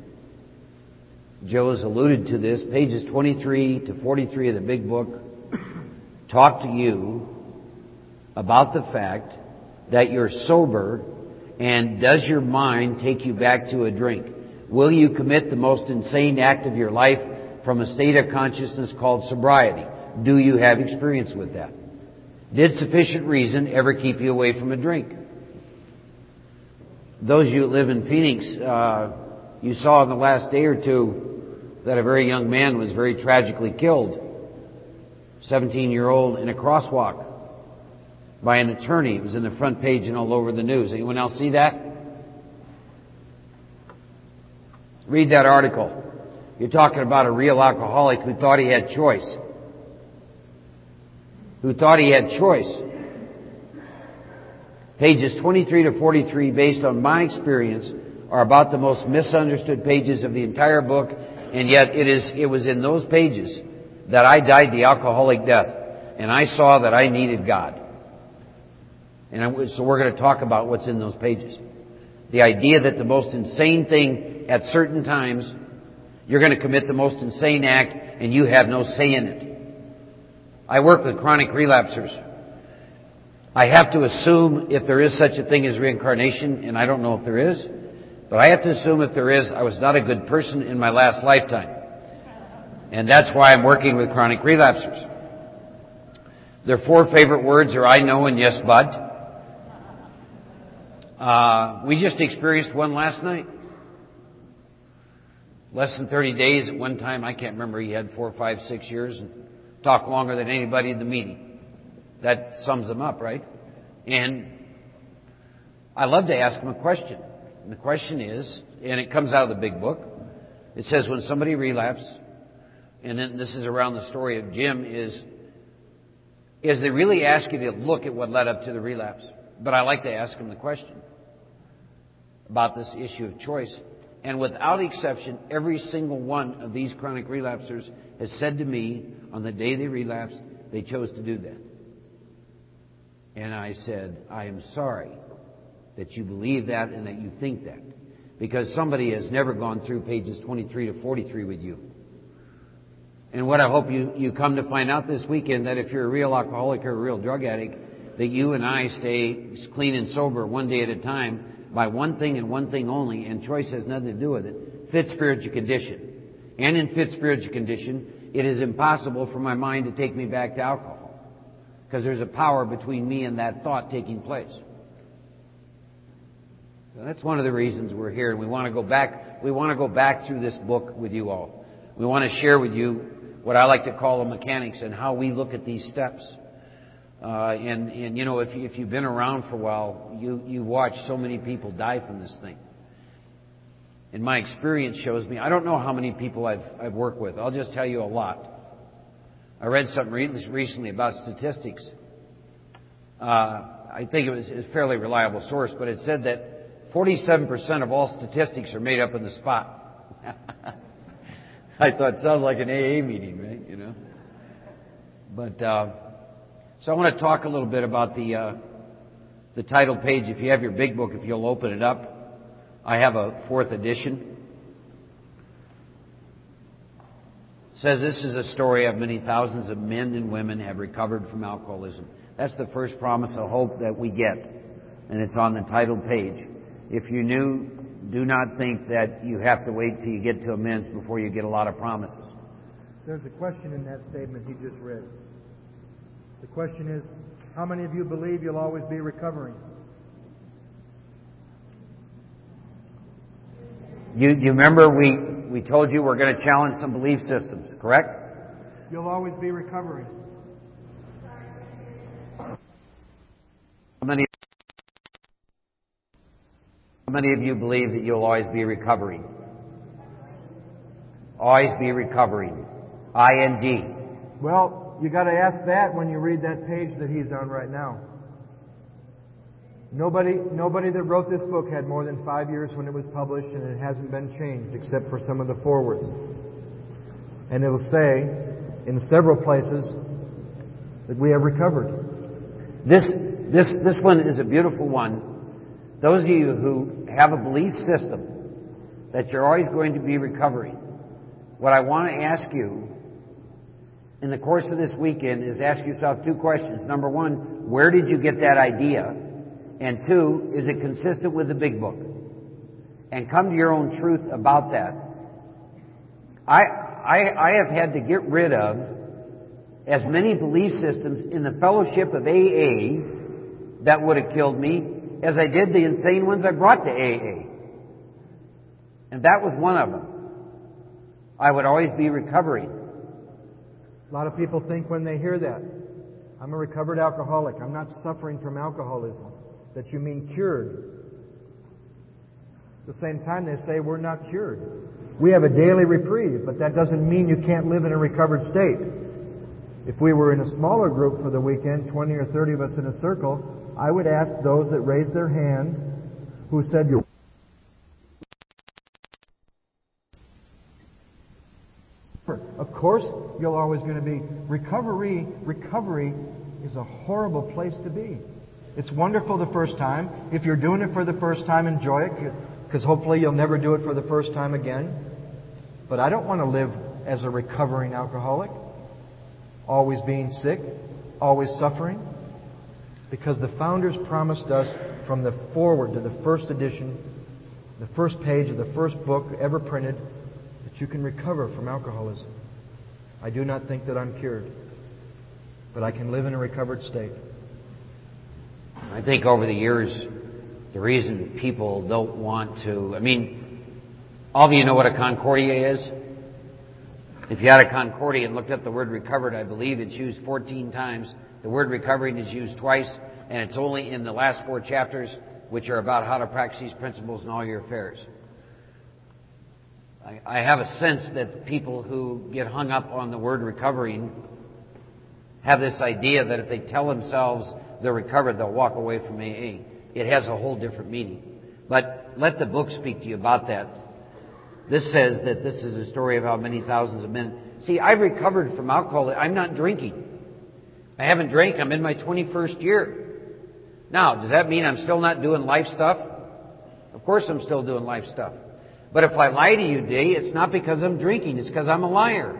Joe has alluded to this. Pages 23 to 43 of the Big Book talk to you about the fact that you're sober, and does your mind take you back to a drink? Will you commit the most insane act of your life from a state of consciousness called sobriety? Do you have experience with that? Did sufficient reason ever keep you away from a drink? Those of you who live in Phoenix, you saw in the last day or two that a very young man was very tragically killed. 17-year-old in a crosswalk by an attorney. It was in the front page and all over the news. Anyone else see that? Read that article. You're talking about a real alcoholic who thought he had choice. Who thought he had choice. Pages 23 to 43, based on my experience, are about the most misunderstood pages of the entire book, And yet it was in those pages that I died the alcoholic death. And I saw that I needed God. And so we're going to talk about what's in those pages. The idea that the most insane thing at certain times, you're going to commit the most insane act and you have no say in it. I work with chronic relapsers. I have to assume if there is such a thing as reincarnation, and I don't know if there is, but I have to assume if there is, I was not a good person in my last lifetime. And that's why I'm working with chronic relapsers. Their 4 favorite words are I know and yes, but. We just experienced one last night. Less than 30 days at one time. I can't remember. He had 4, 5, 6 years and talked longer than anybody in the meeting. That sums him up, right? And I love to ask him a question. And the question is, and it comes out of the big book, it says when somebody relapses, and then this is around the story of Jim, is they really ask you to look at what led up to the relapse. But I like to ask him the question about this issue of choice. And without exception, every single one of these chronic relapsers has said to me on the day they relapsed, they chose to do that. And I said, I am sorry that you believe that and that you think that. Because somebody has never gone through pages 23 to 43 with you. And what I hope you come to find out this weekend, that if you're a real alcoholic or a real drug addict, that you and I stay clean and sober one day at a time by one thing and one thing only, and choice has nothing to do with it, fit spiritual condition. And in fit spiritual condition, it is impossible for my mind to take me back to alcohol. Because there's a power between me and that thought taking place. So that's one of the reasons we're here, and we want to go back. We want to go back through this book with you all. We want to share with you what I like to call the mechanics and how we look at these steps. And you know, if you've been around for a while, you watch so many people die from this thing. And my experience shows me, I don't know how many people I've worked with. I'll just tell you a lot. I read something recently about statistics. I think it was a fairly reliable source, but it said that 47% of all statistics are made up in the spot. I thought, sounds like an AA meeting, right? You know. But so I want to talk a little bit about the title page. If you have your big book, if you'll open it up, I have a 4th edition. Says this is a story of many thousands of men and women have recovered from alcoholism. That's the first promise of hope that we get, and it's on the title page. If you knew, do not think that you have to wait till you get to amends before you get a lot of promises. There's a question in that statement he just read. The question is, how many of you believe you'll always be recovering? You remember we told you we're going to challenge some belief systems, correct? You'll always be recovering. How many of you believe that you'll always be recovering? Always be recovering. ING. Well, you got to ask that when you read that page that he's on right now. Nobody that wrote this book had more than 5 years when it was published, and it hasn't been changed except for some of the forewords. And it'll say in several places that we have recovered. This one is a beautiful one. Those of you who have a belief system that you're always going to be recovering, what I want to ask you in the course of this weekend is ask yourself 2 questions. Number 1, where did you get that idea? And 2, is it consistent with the big book? And come to your own truth about that. I have had to get rid of as many belief systems in the fellowship of AA that would have killed me as I did the insane ones I brought to AA. And that was one of them. I would always be recovering. A lot of people think when they hear that, I'm a recovered alcoholic, I'm not suffering from alcoholism, that you mean cured. At the same time, they say we're not cured. We have a daily reprieve, but that doesn't mean you can't live in a recovered state. If we were in a smaller group for the weekend, 20 or 30 of us in a circle, I would ask those that raised their hand who said, course, you're always going to be. Recovery is a horrible place to be. It's wonderful the first time. If you're doing it for the first time, enjoy it, because hopefully you'll never do it for the first time again. But I don't want to live as a recovering alcoholic, always being sick, always suffering, because the founders promised us from the forward to the first edition, the first page of the first book ever printed, that you can recover from alcoholism. I do not think that I'm cured, but I can live in a recovered state. I think over the years, the reason people don't want to... all of you know what a Concordia is? If you had a Concordia and looked up the word recovered, I believe it's used 14 times. The word recovering is used twice, and it's only in the last 4 chapters, which are about how to practice these principles in all your affairs. I have a sense that people who get hung up on the word recovering have this idea that if they tell themselves they're recovered, they'll walk away from AA. It has a whole different meaning. But let the book speak to you about that. This says that this is a story of how many thousands of men... See, I've recovered from alcohol. I'm not drinking. I haven't drank. I'm in my 21st year. Now, does that mean I'm still not doing life stuff? Of course I'm still doing life stuff. But if I lie to you today, it's not because I'm drinking. It's because I'm a liar.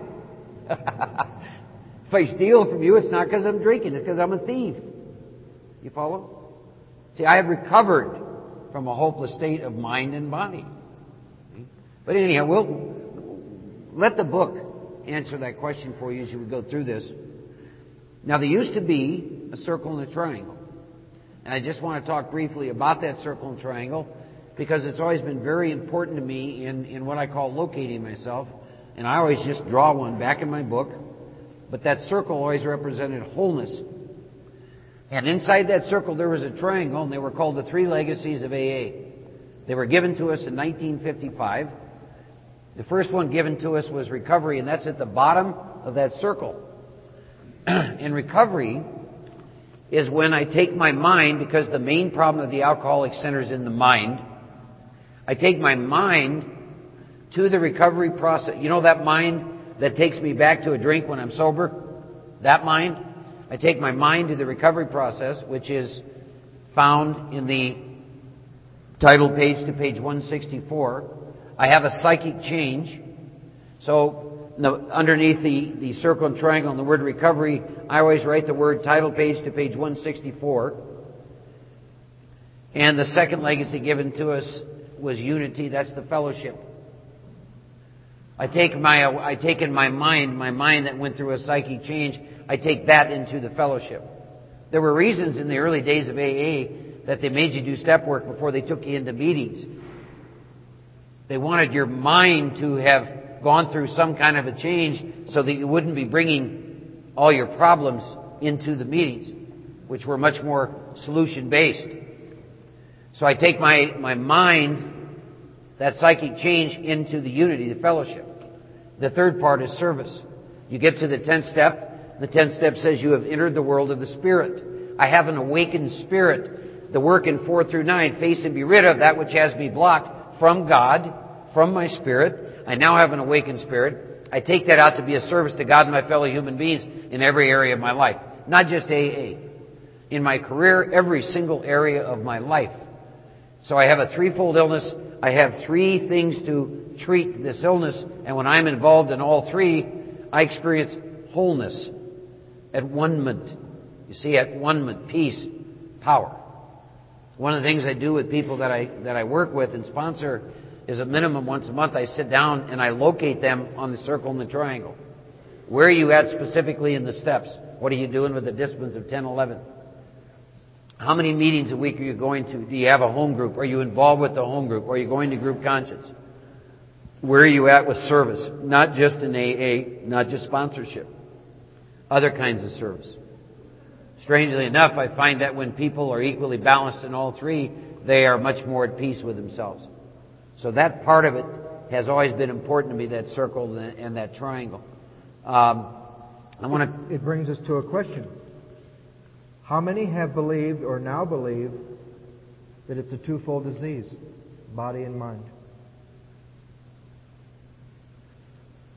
If I steal from you, it's not because I'm drinking. It's because I'm a thief. You follow? See, I have recovered from a hopeless state of mind and body. But anyhow, we'll let the book answer that question for you as we go through this. Now, there used to be a circle and a triangle. And I just want to talk briefly about that circle and triangle because it's always been very important to me in what I call locating myself. And I always just draw one back in my book. But that circle always represented wholeness. And inside that circle there was a triangle, and they were called the 3 legacies of AA. They were given to us in 1955. The first one given to us was recovery, and that's at the bottom of that circle. And recovery is when I take my mind, because the main problem of the alcoholic centers in the mind, I take my mind to the recovery process. You know that mind that takes me back to a drink when I'm sober? That mind? I take my mind to the recovery process, which is found in the title page to page 164. I have a psychic change. So underneath the circle and triangle and the word recovery, I always write the word title page to page 164. And the second legacy given to us was unity. That's the fellowship. I take in my mind that went through a psychic change, I take that into the fellowship. There were reasons in the early days of AA that they made you do step work before they took you into meetings. They wanted your mind to have gone through some kind of a change so that you wouldn't be bringing all your problems into the meetings, which were much more solution-based. So I take my mind, that psychic change, into the unity, the fellowship. The third part is service. You get to the 10th step. The 10th step says you have entered the world of the Spirit. I have an awakened spirit. The work in 4 through 9, face and be rid of that which has me blocked from God, from my spirit. I now have an awakened spirit. I take that out to be a service to God and my fellow human beings in every area of my life. Not just AA. In my career, every single area of my life. So I have a threefold illness. I have 3 things to treat this illness. And when I'm involved in all 3, I experience wholeness, at-one-ment. You see, at-one-ment, peace, power. One of the things I do with people that I work with and sponsor is a minimum once a month I sit down and I locate them on the circle and the triangle. Where are you at specifically in the steps? What are you doing with the disciplines of 10, 11? How many meetings a week are you going to? Do you have a home group? Are you involved with the home group? Are you going to group conscience? Where are you at with service? Not just in AA, not just sponsorship. Other kinds of service. Strangely enough, I find that when people are equally balanced in all 3, they are much more at peace with themselves. So that part of it has always been important to me, that circle and that triangle. It brings us to a question. How many have believed or now believe that it's a twofold disease, body and mind?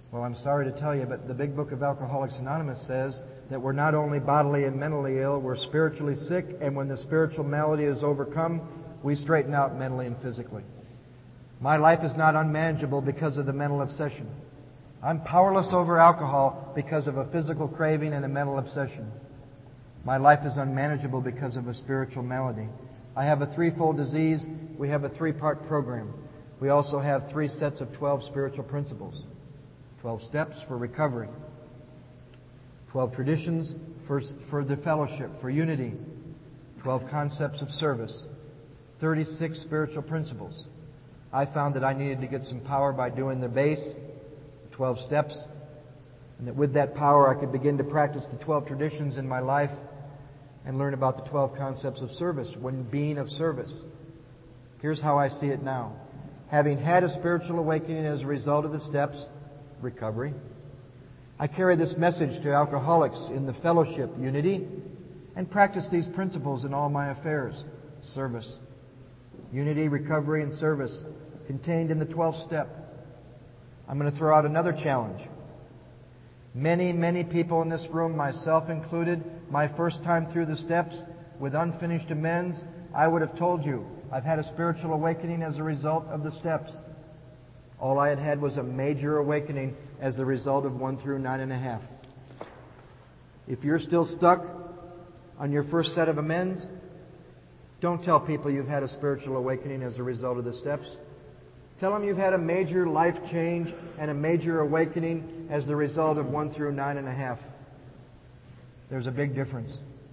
Well, I'm sorry to tell you, but the Big Book of Alcoholics Anonymous says that we're not only bodily and mentally ill, we're spiritually sick, and when the spiritual malady is overcome, we straighten out mentally and physically. My life is not unmanageable because of the mental obsession. I'm powerless over alcohol because of a physical craving and a mental obsession. My life is unmanageable because of a spiritual malady. I have a threefold disease. We have a 3-part program. We also have 3 sets of 12 spiritual principles. 12 steps for recovery. 12 traditions for the fellowship, for unity. 12 concepts of service. 36 spiritual principles. I found that I needed to get some power by doing the base, 12 steps, and that with that power I could begin to practice the 12 traditions in my life and learn about the 12 concepts of service, when being of service. Here's how I see it now. Having had a spiritual awakening as a result of the steps, recovery, I carry this message to alcoholics in the fellowship, unity, and practice these principles in all my affairs, service. Unity, recovery, and service contained in the 12th step. I'm going to throw out another challenge. Many, many people in this room, myself included, my first time through the steps with unfinished amends, I would have told you I've had a spiritual awakening as a result of the steps. All I had was a major awakening as the result of 1 through 9.5. If you're still stuck on your first set of amends, don't tell people you've had a spiritual awakening as a result of the steps. Tell them you've had a major life change and a major awakening as the result of 1 through 9.5. There's a big difference.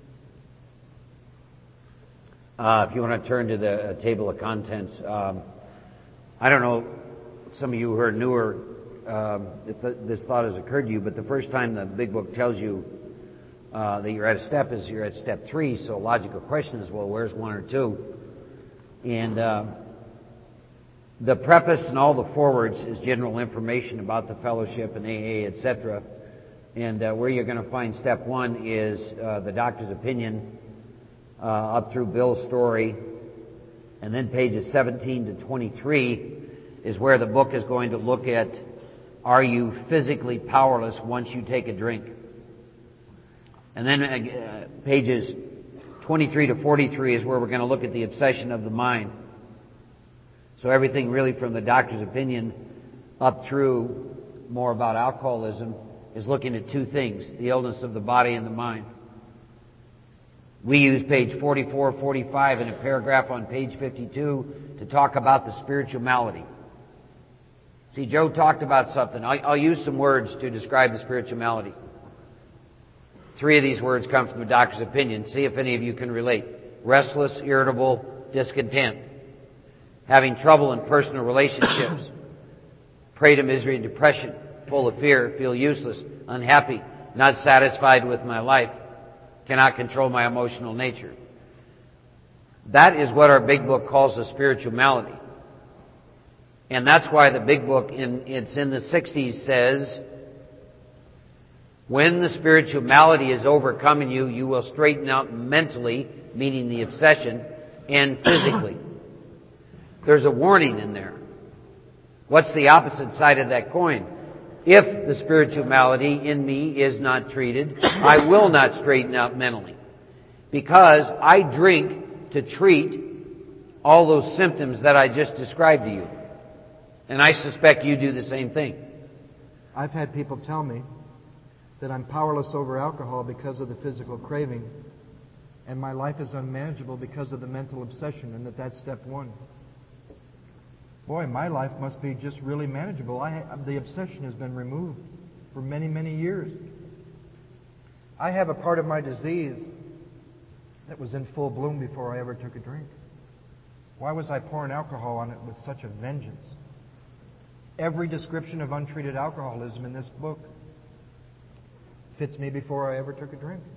If you want to turn to the table of contents, I don't know, some of you who are newer, if this thought has occurred to you, but the first time the Big Book tells you that you're at a step is you're at step 3, so a logical question is, well, where's 1 or 2? And the preface and all the forwards is general information about the fellowship and AA, etc. And where you're going to find step 1 is the doctor's opinion up through Bill's story. And then pages 17 to 23 is where the book is going to look at, are you physically powerless once you take a drink? And then pages 23 to 43 is where we're going to look at the obsession of the mind. So everything really from the doctor's opinion up through more about alcoholism is looking at 2 things, the illness of the body and the mind. We use page 44, 45 and a paragraph on page 52 to talk about the spiritual malady. See, Joe talked about something. I'll use some words to describe the spiritual malady. 3 of these words come from the doctor's opinion. See if any of you can relate. Restless, irritable, discontent. Having trouble in personal relationships. Prey to misery and depression. Full of fear. Feel useless. Unhappy. Not satisfied with my life. Cannot control my emotional nature. That is what our Big Book calls a spiritual malady. And that's why the Big Book, it's in the 60s, says, when the spiritual malady is overcoming you, you will straighten out mentally, meaning the obsession, and physically. There's a warning in there. What's the opposite side of that coin? If the spiritual malady in me is not treated, I will not straighten out mentally. Because I drink to treat all those symptoms that I just described to you. And I suspect you do the same thing. I've had people tell me that I'm powerless over alcohol because of the physical craving, and my life is unmanageable because of the mental obsession, and that's step 1. Boy, my life must be just really manageable. The obsession has been removed for many, many years. I have a part of my disease that was in full bloom before I ever took a drink. Why was I pouring alcohol on it with such a vengeance? Every description of untreated alcoholism in this book fits me before I ever took a drink.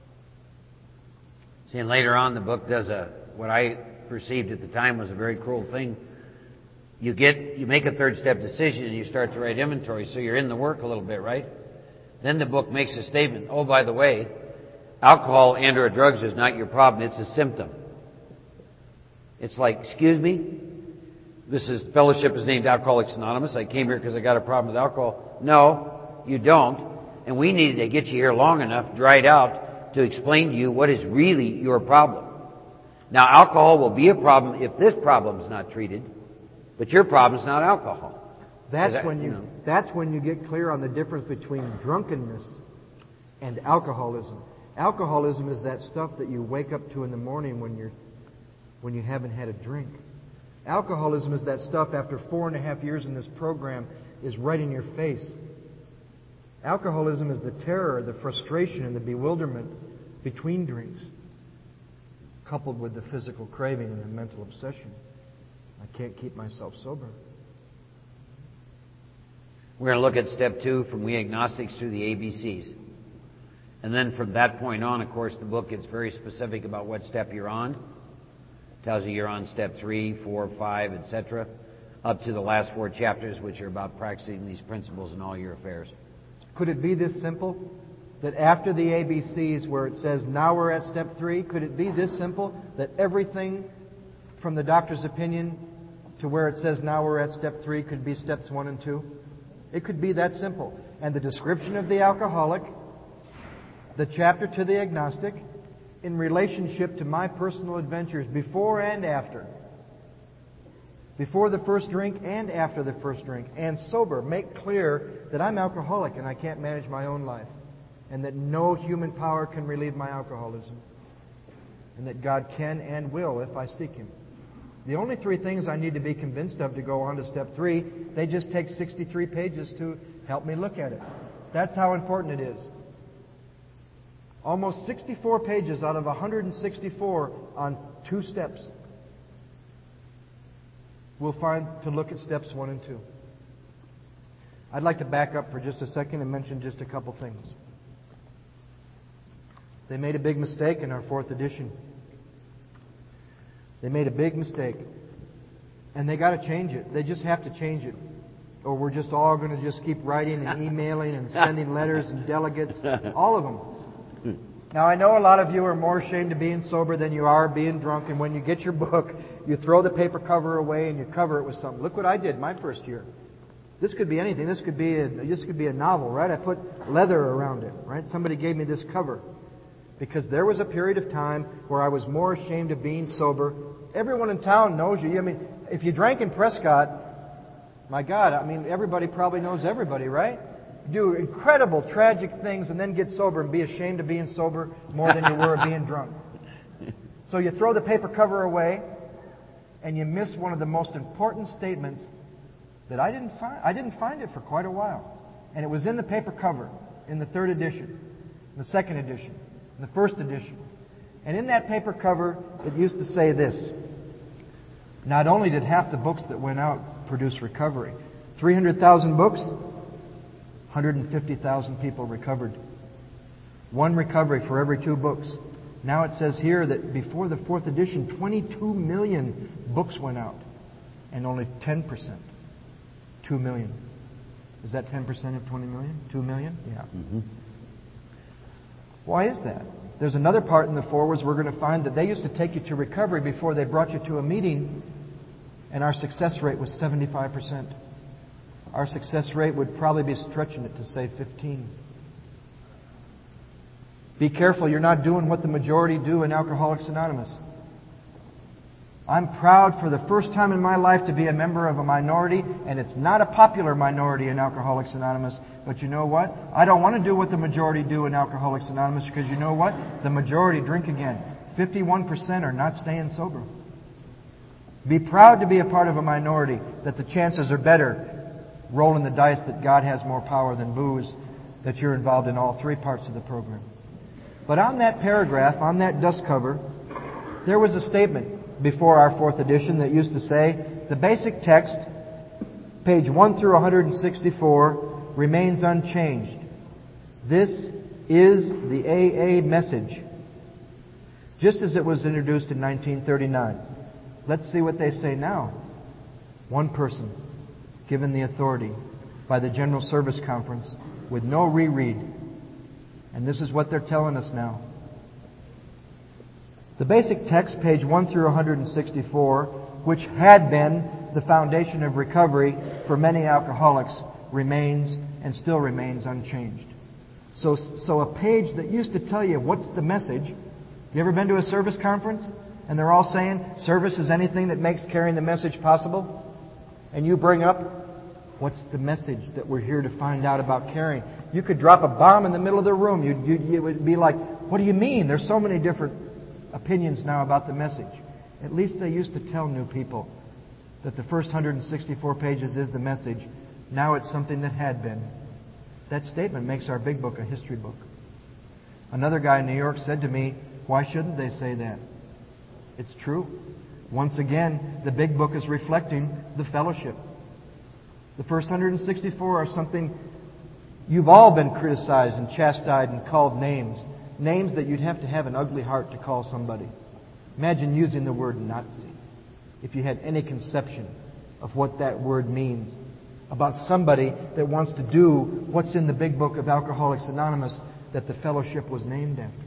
See, and later on the book does what I perceived at the time was a very cruel thing. You make a 3rd step decision and you start to write inventory, so you're in the work a little bit, right? Then the book makes a statement, oh, by the way, alcohol and or drugs is not your problem, it's a symptom. It's like, excuse me? Fellowship is named Alcoholics Anonymous. I came here because I got a problem with alcohol. No, you don't. And we needed to get you here long enough, dried out, to explain to you what is really your problem. Now, alcohol will be a problem if this problem is not treated, but your problem is not alcohol. That's when you get clear on the difference between drunkenness and alcoholism. Alcoholism is that stuff that you wake up to in the morning when you haven't had a drink. Alcoholism is that stuff after 4.5 years in this program is right in your face. Alcoholism is the terror, the frustration, and the bewilderment between drinks, coupled with the physical craving and the mental obsession. I can't keep myself sober. We're going to look at step 2 from We Agnostics through the ABCs. And then from that point on, of course, the book gets very specific about what step you're on. It tells you you're on step 3, 4, 5, etc., up to the last 4 chapters, which are about practicing these principles in all your affairs. Could it be this simple? That after the ABCs, where it says, now we're at step 3, could it be this simple? That everything from the doctor's opinion to where it says, now we're at step 3, could be steps 1 and 2? It could be that simple. And the description of the alcoholic, the chapter to the agnostic, in relationship to my personal adventures before and after. Before the first drink and after the first drink. And sober, make clear that I'm alcoholic and I can't manage my own life. And that no human power can relieve my alcoholism. And that God can and will if I seek Him. The only 3 things I need to be convinced of to go on to step 3, they just take 63 pages to help me look at it. That's how important it is. Almost 64 pages out of 164 on 2 steps. We'll find to look at steps 1 and 2. I'd like to back up for just a second and mention just a couple things. They made a big mistake in our 4th edition. They made a big mistake. And they got to change it. They just have to change it. Or we're just all going to just keep writing and emailing and sending letters and delegates. All of them. Now, I know a lot of you are more ashamed of being sober than you are being drunk. And when you get your book, you throw the paper cover away and you cover it with something. Look what I did my first year. This could be anything. This could be a novel, right? I put leather around it, right? Somebody gave me this cover. Because there was a period of time where I was more ashamed of being sober. Everyone in town knows you. I mean, if you drank in Prescott, my God, I mean, everybody probably knows everybody, right? Do incredible, tragic things and then get sober and be ashamed of being sober more than you were of being drunk. So you throw the paper cover away and you miss one of the most important statements that I didn't find. I didn't find it for quite a while. And it was in the paper cover in the 3rd edition, the 2nd edition, the 1st edition. And in that paper cover, it used to say this. Not only did half the books that went out produce recovery, 300,000 books, 150,000 people recovered. 1 recovery for every 2 books. Now it says here that before the 4th edition, 22 million books went out. And only 10%. 2 million. Is that 10% of 20 million? 2 million? Yeah. Mm-hmm. Why is that? There's another part in the forewords we're going to find that they used to take you to recovery before they brought you to a meeting, and our success rate was 75%. Our success rate would probably be stretching it to say 15. Be careful you're not doing what the majority do in Alcoholics Anonymous. I'm proud for the first time in my life to be a member of a minority, and it's not a popular minority in Alcoholics Anonymous. But you know what? I don't want to do what the majority do in Alcoholics Anonymous because you know what? The majority drink again. 51% are not staying sober. Be proud to be a part of a minority, that the chances are better rolling the dice that God has more power than booze, that you're involved in all 3 parts of the program. But on that paragraph, on that dust cover, there was a statement before our 4th edition that used to say, the basic text, page 1 through 164, remains unchanged. This is the AA message, just as it was introduced in 1939. Let's see what they say now. 1 person given the authority by the General Service Conference with no reread. And this is what they're telling us now. The basic text, page 1 through 164, which had been the foundation of recovery for many alcoholics, remains and still remains unchanged. So a page that used to tell you what's the message. You ever been to a service conference and they're all saying service is anything that makes carrying the message possible? And you bring up what's the message that we're here to find out about carrying. You could drop a bomb in the middle of the room. It would be like, what do you mean? There's so many different opinions now about the message. At least they used to tell new people that the first 164 pages is the message. Now it's something that had been. That statement makes our big book a history book. Another guy in New York said to me, why shouldn't they say that? It's true. Once again, the big book is reflecting the fellowship. The first 164 are something you've all been criticized and chastised and called names. Names that you'd have to have an ugly heart to call somebody. Imagine using the word Nazi. If you had any conception of what that word means about somebody that wants to do what's in the big book of Alcoholics Anonymous that the fellowship was named after.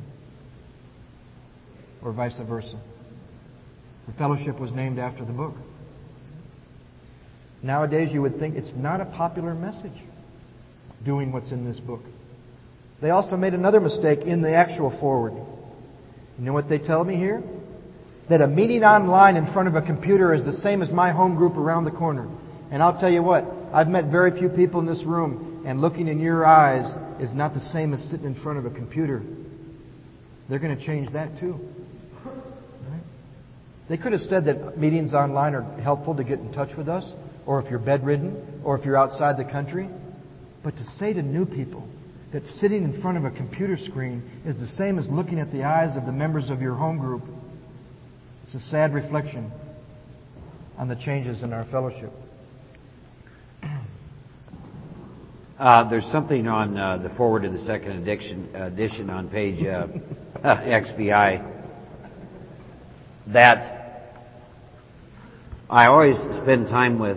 Or vice versa. The fellowship was named after the book. Nowadays you would think it's not a popular message doing what's in this book. They also made another mistake in the actual foreword. You know what they tell me here? That a meeting online in front of a computer is the same as my home group around the corner. And I'll tell you what, I've met very few people in this room, and looking in your eyes is not the same as sitting in front of a computer. They're going to change that too. Right? They could have said that meetings online are helpful to get in touch with us, or if you're bedridden, or if you're outside the country. But to say to new people that sitting in front of a computer screen is the same as looking at the eyes of the members of your home group, it's a sad reflection on the changes in our fellowship. There's something on the forward of the second edition on page XVI that I always spend time with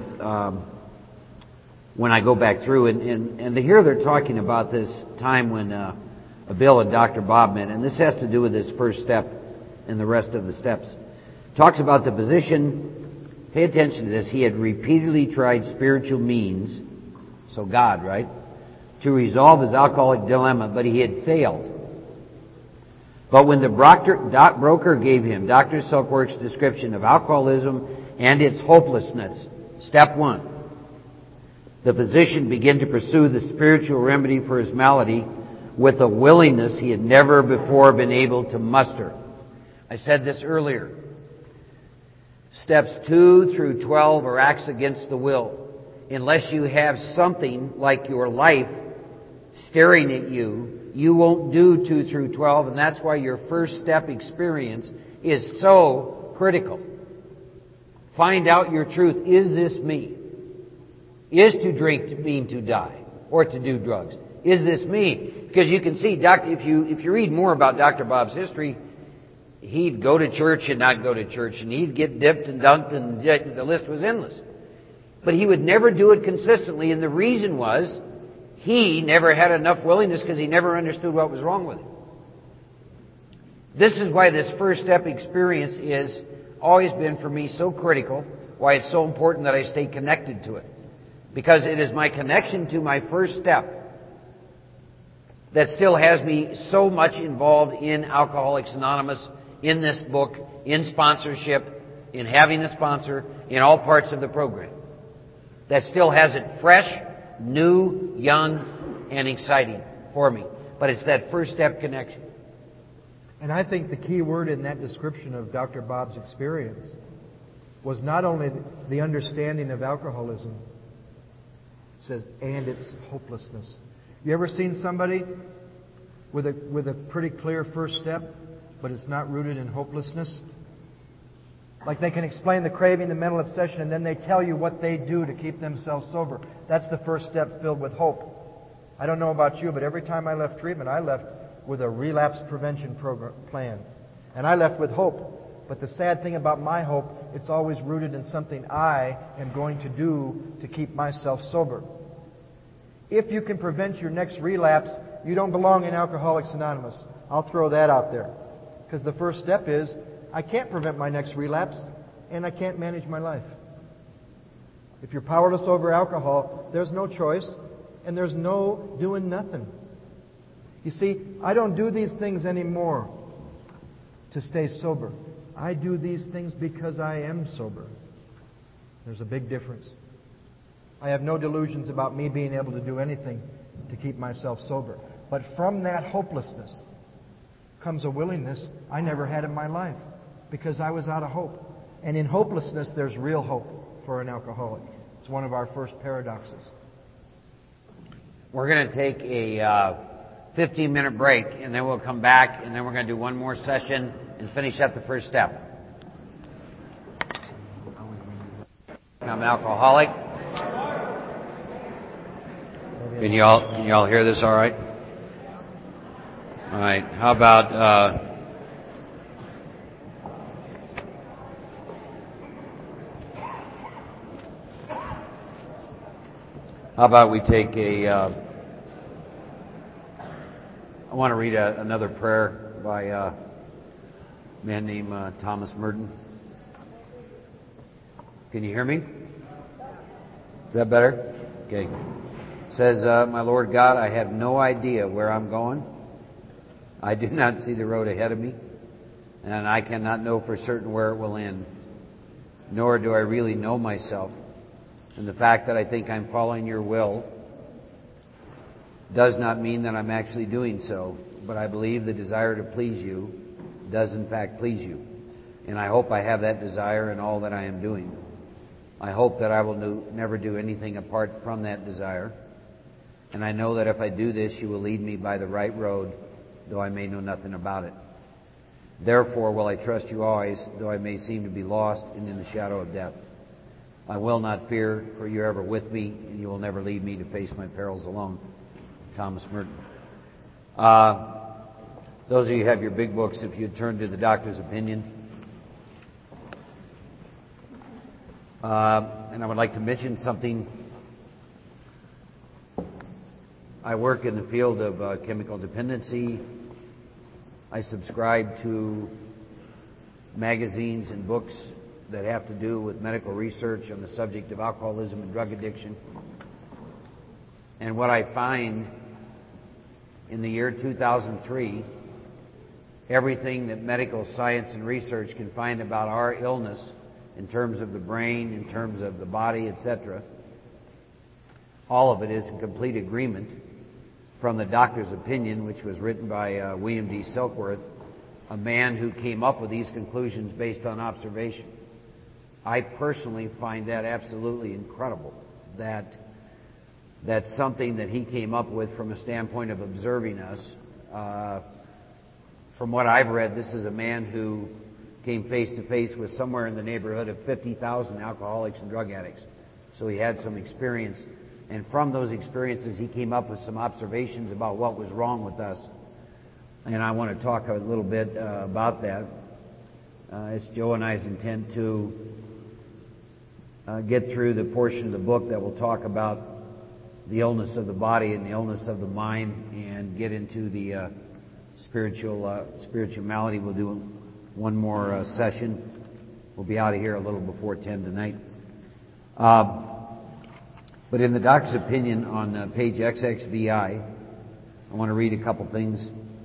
when I go back through. And here they're talking about this time when Bill and Dr. Bob met. And this has to do with this first step and the rest of the steps. Talks about the position. Pay attention to this. He had repeatedly tried spiritual means, so God, right, to resolve his alcoholic dilemma, but he had failed. But when the broker gave him Dr. Silkworth's description of alcoholism and its hopelessness, step one, the physician began to pursue the spiritual remedy for his malady with a willingness he had never before been able to muster. I said this earlier. Steps 2 through 12 are acts against the will. Unless you have something like your life staring at you, you won't do 2 through 12, and that's why your first step experience is so critical. Find out your truth. Is this me? Is to drink mean to die or to do drugs? Is this me? Because you can see, if you read more about Dr. Bob's history, he'd go to church and not go to church, and he'd get dipped and dunked, and the list was endless. But he would never do it consistently, and the reason was he never had enough willingness because he never understood what was wrong with him. This is why this first step experience is always been for me so critical, why it's so important that I stay connected to it. Because it is my connection to my first step that still has me so much involved in Alcoholics Anonymous, in this book, in sponsorship, in having a sponsor, in all parts of the program. That still has it fresh, new, young, and exciting for me. But it's that first step connection. And I think the key word in that description of Dr. Bob's experience was not only the understanding of alcoholism, it says, and its hopelessness. You ever seen somebody with a pretty clear first step, but it's not rooted in hopelessness? Like they can explain the craving, the mental obsession, and then they tell you what they do to keep themselves sober. That's the first step filled with hope. I don't know about you, but every time I left treatment, I left with a relapse prevention plan. And I left with hope. But the sad thing about my hope, it's always rooted in something I am going to do to keep myself sober. If you can prevent your next relapse, you don't belong in Alcoholics Anonymous. I'll throw that out there. Because the first step is, I can't prevent my next relapse, and I can't manage my life. If you're powerless over alcohol, there's no choice and there's no doing nothing. You see, I don't do these things anymore to stay sober. I do these things because I am sober. There's a big difference. I have no delusions about me being able to do anything to keep myself sober. But from that hopelessness comes a willingness I never had in my life because I was out of hope. And in hopelessness, there's real hope for an alcoholic. It's one of our first paradoxes. We're going to take a 15-minute break, and then we'll come back, and then we're going to do one more session and finish up the first step. I'm an alcoholic. Can you all hear this all right? All right. How about we take I want to read another prayer by a man named Thomas Merton. Can you hear me? Is that better? Okay. It says, my Lord God, I have no idea where I'm going. I do not see the road ahead of me, and I cannot know for certain where it will end. Nor do I really know myself. And the fact that I think I'm following your will does not mean that I'm actually doing so, but I believe the desire to please you does in fact please you. And I hope I have that desire in all that I am doing. I hope that I will never do anything apart from that desire. And I know that if I do this, you will lead me by the right road, though I may know nothing about it. Therefore will I trust you always, though I may seem to be lost and in the shadow of death. I will not fear, for you're ever with me, and you will never leave me to face my perils alone. Thomas Merton. Those of you who have your big books, if you'd turn to the Doctor's Opinion. And I would like to mention something. I work in the field of chemical dependency. I subscribe to magazines and books that have to do with medical research on the subject of alcoholism and drug addiction. And what I find in the year 2003, everything that medical science and research can find about our illness in terms of the brain, in terms of the body, etc., all of it is in complete agreement from the Doctor's Opinion, which was written by William D. Silkworth, a man who came up with these conclusions based on observation. I personally find that absolutely incredible, that that's something that he came up with from a standpoint of observing us. From what I've read, this is a man who came face to face with somewhere in the neighborhood of 50,000 alcoholics and drug addicts. So he had some experience. And from those experiences, he came up with some observations about what was wrong with us. And I want to talk a little bit about that. It's Joe and I's intent to get through the portion of the book that will talk about the illness of the body and the illness of the mind, and get into the spirituality. We'll do one more session. We'll be out of here a little before 10 tonight. But in the Doctor's Opinion on page XXVI, I want to read a couple things.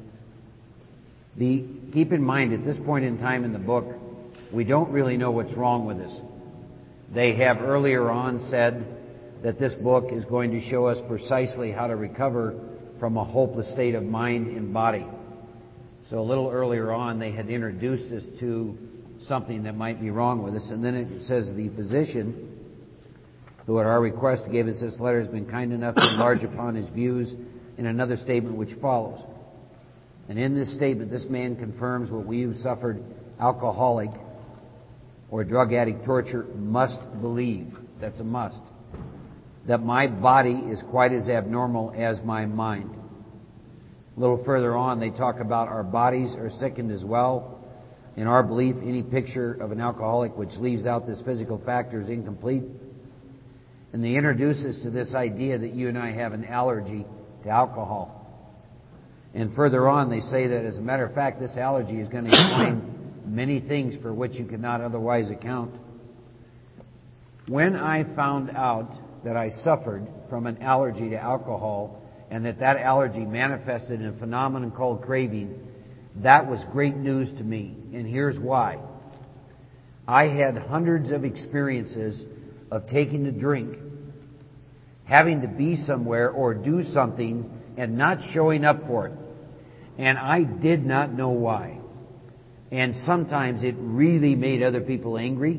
Keep in mind, at this point in time in the book, we don't really know what's wrong with us. They have earlier on said that this book is going to show us precisely how to recover from a hopeless state of mind and body. So a little earlier on, they had introduced us to something that might be wrong with us. And then it says the physician, who at our request gave us this letter, has been kind enough to enlarge upon his views in another statement which follows. And in this statement, this man confirms what we who suffered alcoholic or drug addict torture must believe. That's a must. That my body is quite as abnormal as my mind. A little further on, they talk about our bodies are sickened as well. In our belief, any picture of an alcoholic which leaves out this physical factor is incomplete. And they introduce us to this idea that you and I have an allergy to alcohol. And further on, they say that, as a matter of fact, this allergy is going to explain many things for which you cannot otherwise account. When I found out that I suffered from an allergy to alcohol and that allergy manifested in a phenomenon called craving, that was great news to me. And here's why. I had hundreds of experiences of taking a drink, having to be somewhere or do something and not showing up for it. And I did not know why. And sometimes it really made other people angry.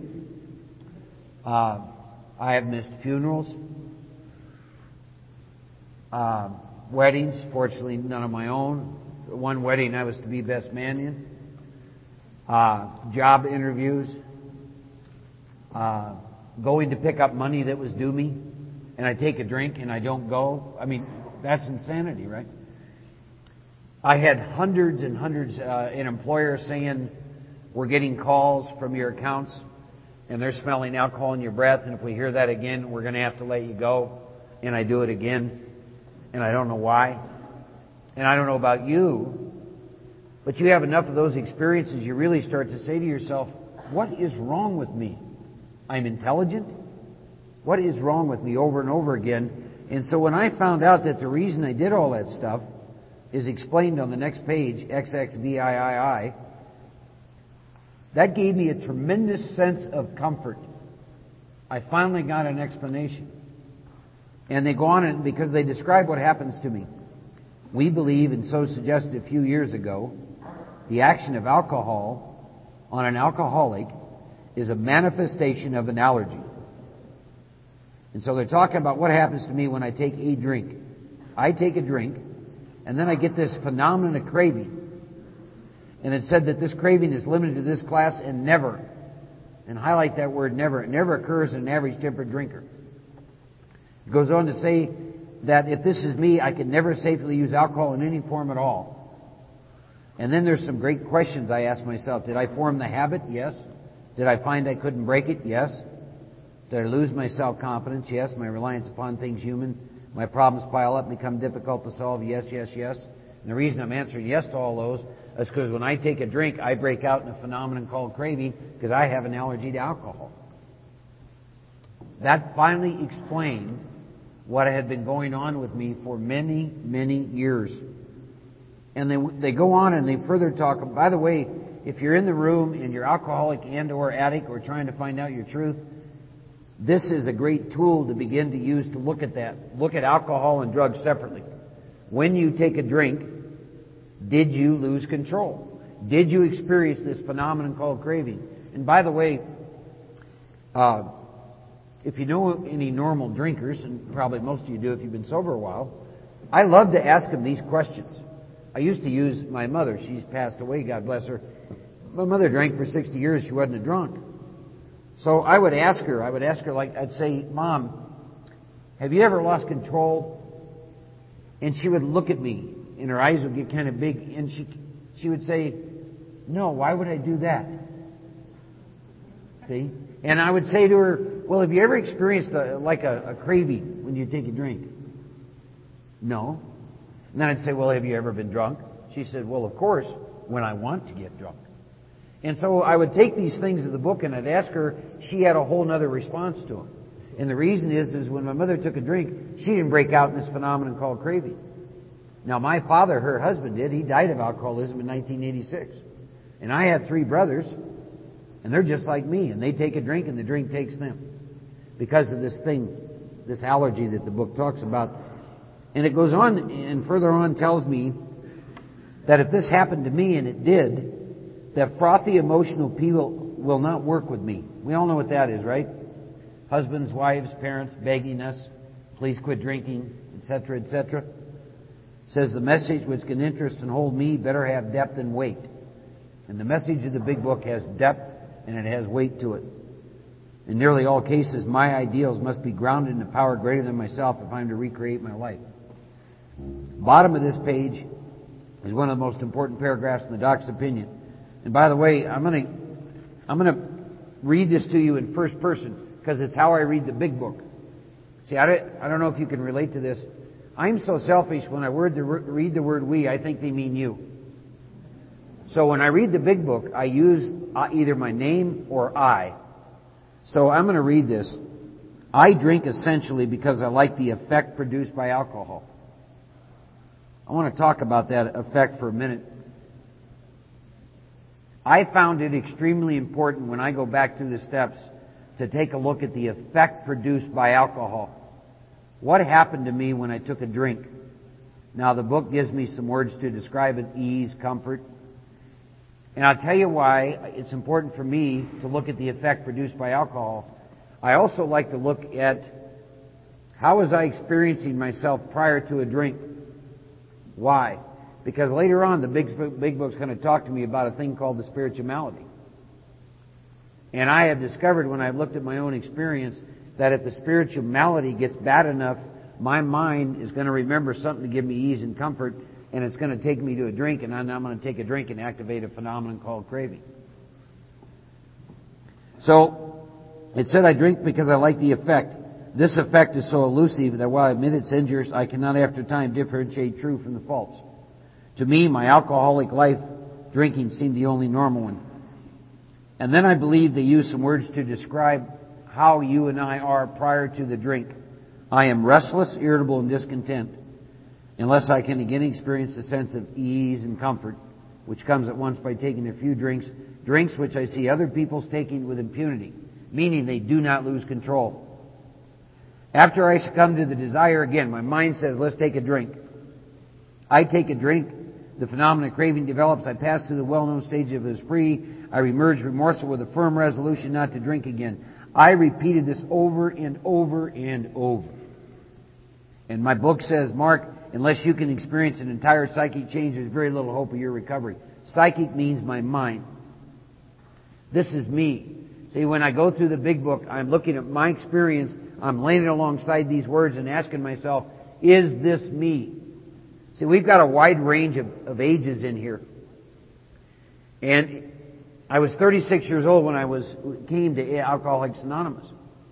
I have missed funerals, weddings, fortunately none of my own. One wedding I was to be best man in. Job interviews. Going to pick up money that was due me, and I take a drink and I don't go. I mean, that's insanity, right? I had hundreds and hundreds, an employer saying, we're getting calls from your accounts and they're smelling alcohol in your breath, and if we hear that again, we're going to have to let you go. And I do it again, and I don't know why. And I don't know about you, but you have enough of those experiences, you really start to say to yourself, what is wrong with me? I'm intelligent? What is wrong with me, over and over again? And so when I found out that the reason I did all that stuff is explained on the next page, XXVIII, that gave me a tremendous sense of comfort. I finally got an explanation. And they go on, and because they describe what happens to me. We believe, and so suggested a few years ago, the action of alcohol on an alcoholic is a manifestation of an allergy. And so they're talking about what happens to me when I take a drink. I take a drink, and then I get this phenomenon of craving. And it said that this craving is limited to this class and never, and highlight that word never, it never occurs in an average temperate drinker. It goes on to say that if this is me, I can never safely use alcohol in any form at all. And then there's some great questions I ask myself. Did I form the habit? Yes. Did I find I couldn't break it? Yes. Did I lose my self-confidence? Yes. My reliance upon things human. My problems pile up and become difficult to solve? Yes, yes, yes. And the reason I'm answering yes to all those is because when I take a drink, I break out in a phenomenon called craving because I have an allergy to alcohol. That finally explained what had been going on with me for many, many years. And they go on and they further talk. By the way, if you're in the room and you're alcoholic and or addict or trying to find out your truth, this is a great tool to begin to use to look at that. Look at alcohol and drugs separately. When you take a drink, did you lose control? Did you experience this phenomenon called craving? And by the way, if you know any normal drinkers, and probably most of you do if you've been sober a while, I love to ask them these questions. I used to use my mother. She's passed away, God bless her. My mother drank for 60 years. She wasn't a drunk. So I would ask her like, I'd say, Mom, have you ever lost control? And she would look at me, and her eyes would get kind of big, and she would say, no, why would I do that? See? And I would say to her, well, have you ever experienced a craving when you take a drink? No. And then I'd say, well, have you ever been drunk? She said, well, of course, when I want to get drunk. And so I would take these things of the book and I'd ask her, she had a whole other response to them. And the reason is when my mother took a drink, she didn't break out in this phenomenon called craving. Now my father, her husband, did. He died of alcoholism in 1986. And I had 3 brothers, and they're just like me, and they take a drink and the drink takes them. Because of this thing, this allergy that the book talks about. And it goes on and further on tells me that if this happened to me, and it did, that frothy emotional people will not work with me. We all know what that is, right? Husbands, wives, parents begging us, please quit drinking, etc., etc. Says the message which can interest and hold me better have depth and weight. And the message of the big book has depth and it has weight to it. In nearly all cases, my ideals must be grounded in a power greater than myself if I'm to recreate my life. Bottom of this page is one of the most important paragraphs in the doc's opinion. And by the way, I'm going to read this to you in first person because it's how I read the big book. See, I don't know if you can relate to this. I'm so selfish when I read the word we, I think they mean you. So when I read the big book, I use either my name or I. So I'm going to read this. I drink essentially because I like the effect produced by alcohol. I want to talk about that effect for a minute. I found it extremely important when I go back through the steps to take a look at the effect produced by alcohol. What happened to me when I took a drink? Now, the book gives me some words to describe it: ease, comfort. And I'll tell you why it's important for me to look at the effect produced by alcohol. I also like to look at how was I experiencing myself prior to a drink. Why? Because later on, the big book's going to talk to me about a thing called the spiritual malady. And I have discovered when I've looked at my own experience that if the spiritual malady gets bad enough, my mind is going to remember something to give me ease and comfort, and it's going to take me to a drink, and I'm going to take a drink and activate a phenomenon called craving. So, it said I drink because I like the effect. This effect is so elusive that while I admit it's injurious, I cannot after time differentiate true from the false. To me, my alcoholic life, drinking seemed the only normal one. And then I believe they use some words to describe how you and I are prior to the drink. I am restless, irritable, and discontent unless I can again experience a sense of ease and comfort, which comes at once by taking a few drinks which I see other people's taking with impunity, meaning they do not lose control. After I succumb to the desire again, my mind says, let's take a drink. I take a drink. The phenomenon of craving develops. I pass through the well-known stage of a spree. I emerge remorseful with a firm resolution not to drink again. I repeated this over and over and over. And my book says, Mark, unless you can experience an entire psychic change, there's very little hope of your recovery. Psychic means my mind. This is me. See, when I go through the big book, I'm looking at my experience. I'm laying it alongside these words and asking myself, is this me? See, we've got a wide range of ages in here. And I was 36 years old when I came to Alcoholics Anonymous.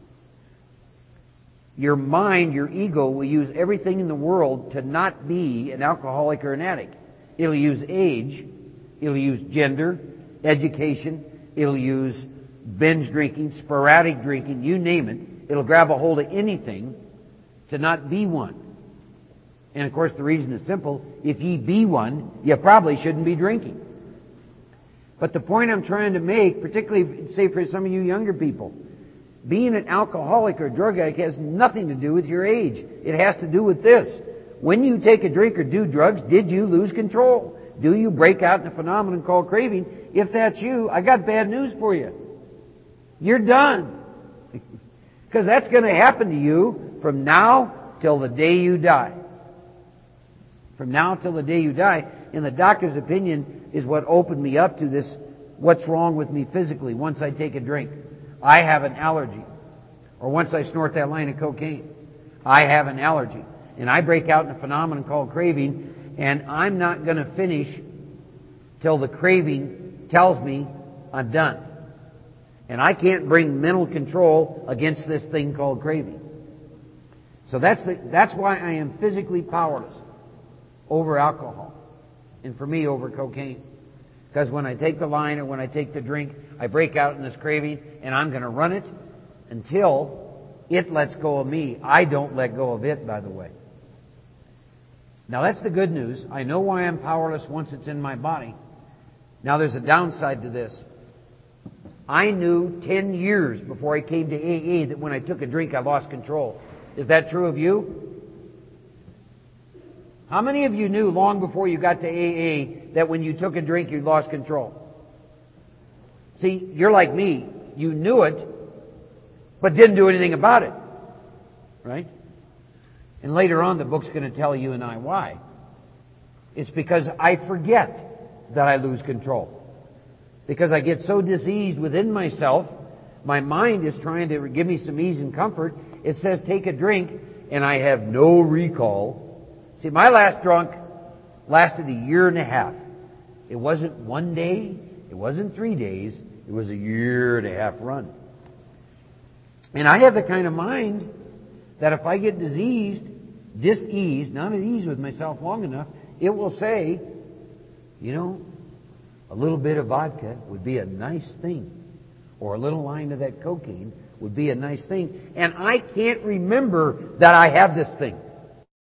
Your mind, your ego, will use everything in the world to not be an alcoholic or an addict. It'll use age. It'll use gender, education. It'll use binge drinking, sporadic drinking, you name it. It'll grab a hold of anything to not be one. And of course the reason is simple. If ye be one, you probably shouldn't be drinking. But the point I'm trying to make, particularly say for some of you younger people, being an alcoholic or drug addict has nothing to do with your age. It has to do with this. When you take a drink or do drugs, did you lose control? Do you break out in a phenomenon called craving? If that's you, I got bad news for you. You're done. Because that's going to happen to you from now till the day you die. From now till the day you die. And the doctor's opinion is what opened me up to this, what's wrong with me physically once I take a drink. I have an allergy. Or once I snort that line of cocaine. I have an allergy. And I break out in a phenomenon called craving, and I'm not going to finish till the craving tells me I'm done. And I can't bring mental control against this thing called craving. So that's why I am physically powerless over alcohol. And for me, over cocaine. Because when I take the line or when I take the drink, I break out in this craving, and I'm going to run it until it lets go of me. I don't let go of it, by the way. Now that's the good news. I know why I'm powerless once it's in my body. Now there's a downside to this. I knew 10 years before I came to AA that when I took a drink I lost control. Is that true of you? How many of you knew long before you got to AA that when you took a drink you lost control? See, you're like me. You knew it, but didn't do anything about it. Right? And later on the book's going to tell you and I why. It's because I forget that I lose control. Because I get so diseased within myself, my mind is trying to give me some ease and comfort. It says take a drink, and I have no recall. See, my last drunk lasted a year and a half. It wasn't one day. It wasn't 3 days. It was a year and a half run. And I have the kind of mind that if I get diseased, diseased, not at ease with myself long enough, it will say, you know, a little bit of vodka would be a nice thing. Or a little line of that cocaine would be a nice thing. And I can't remember that I have this thing.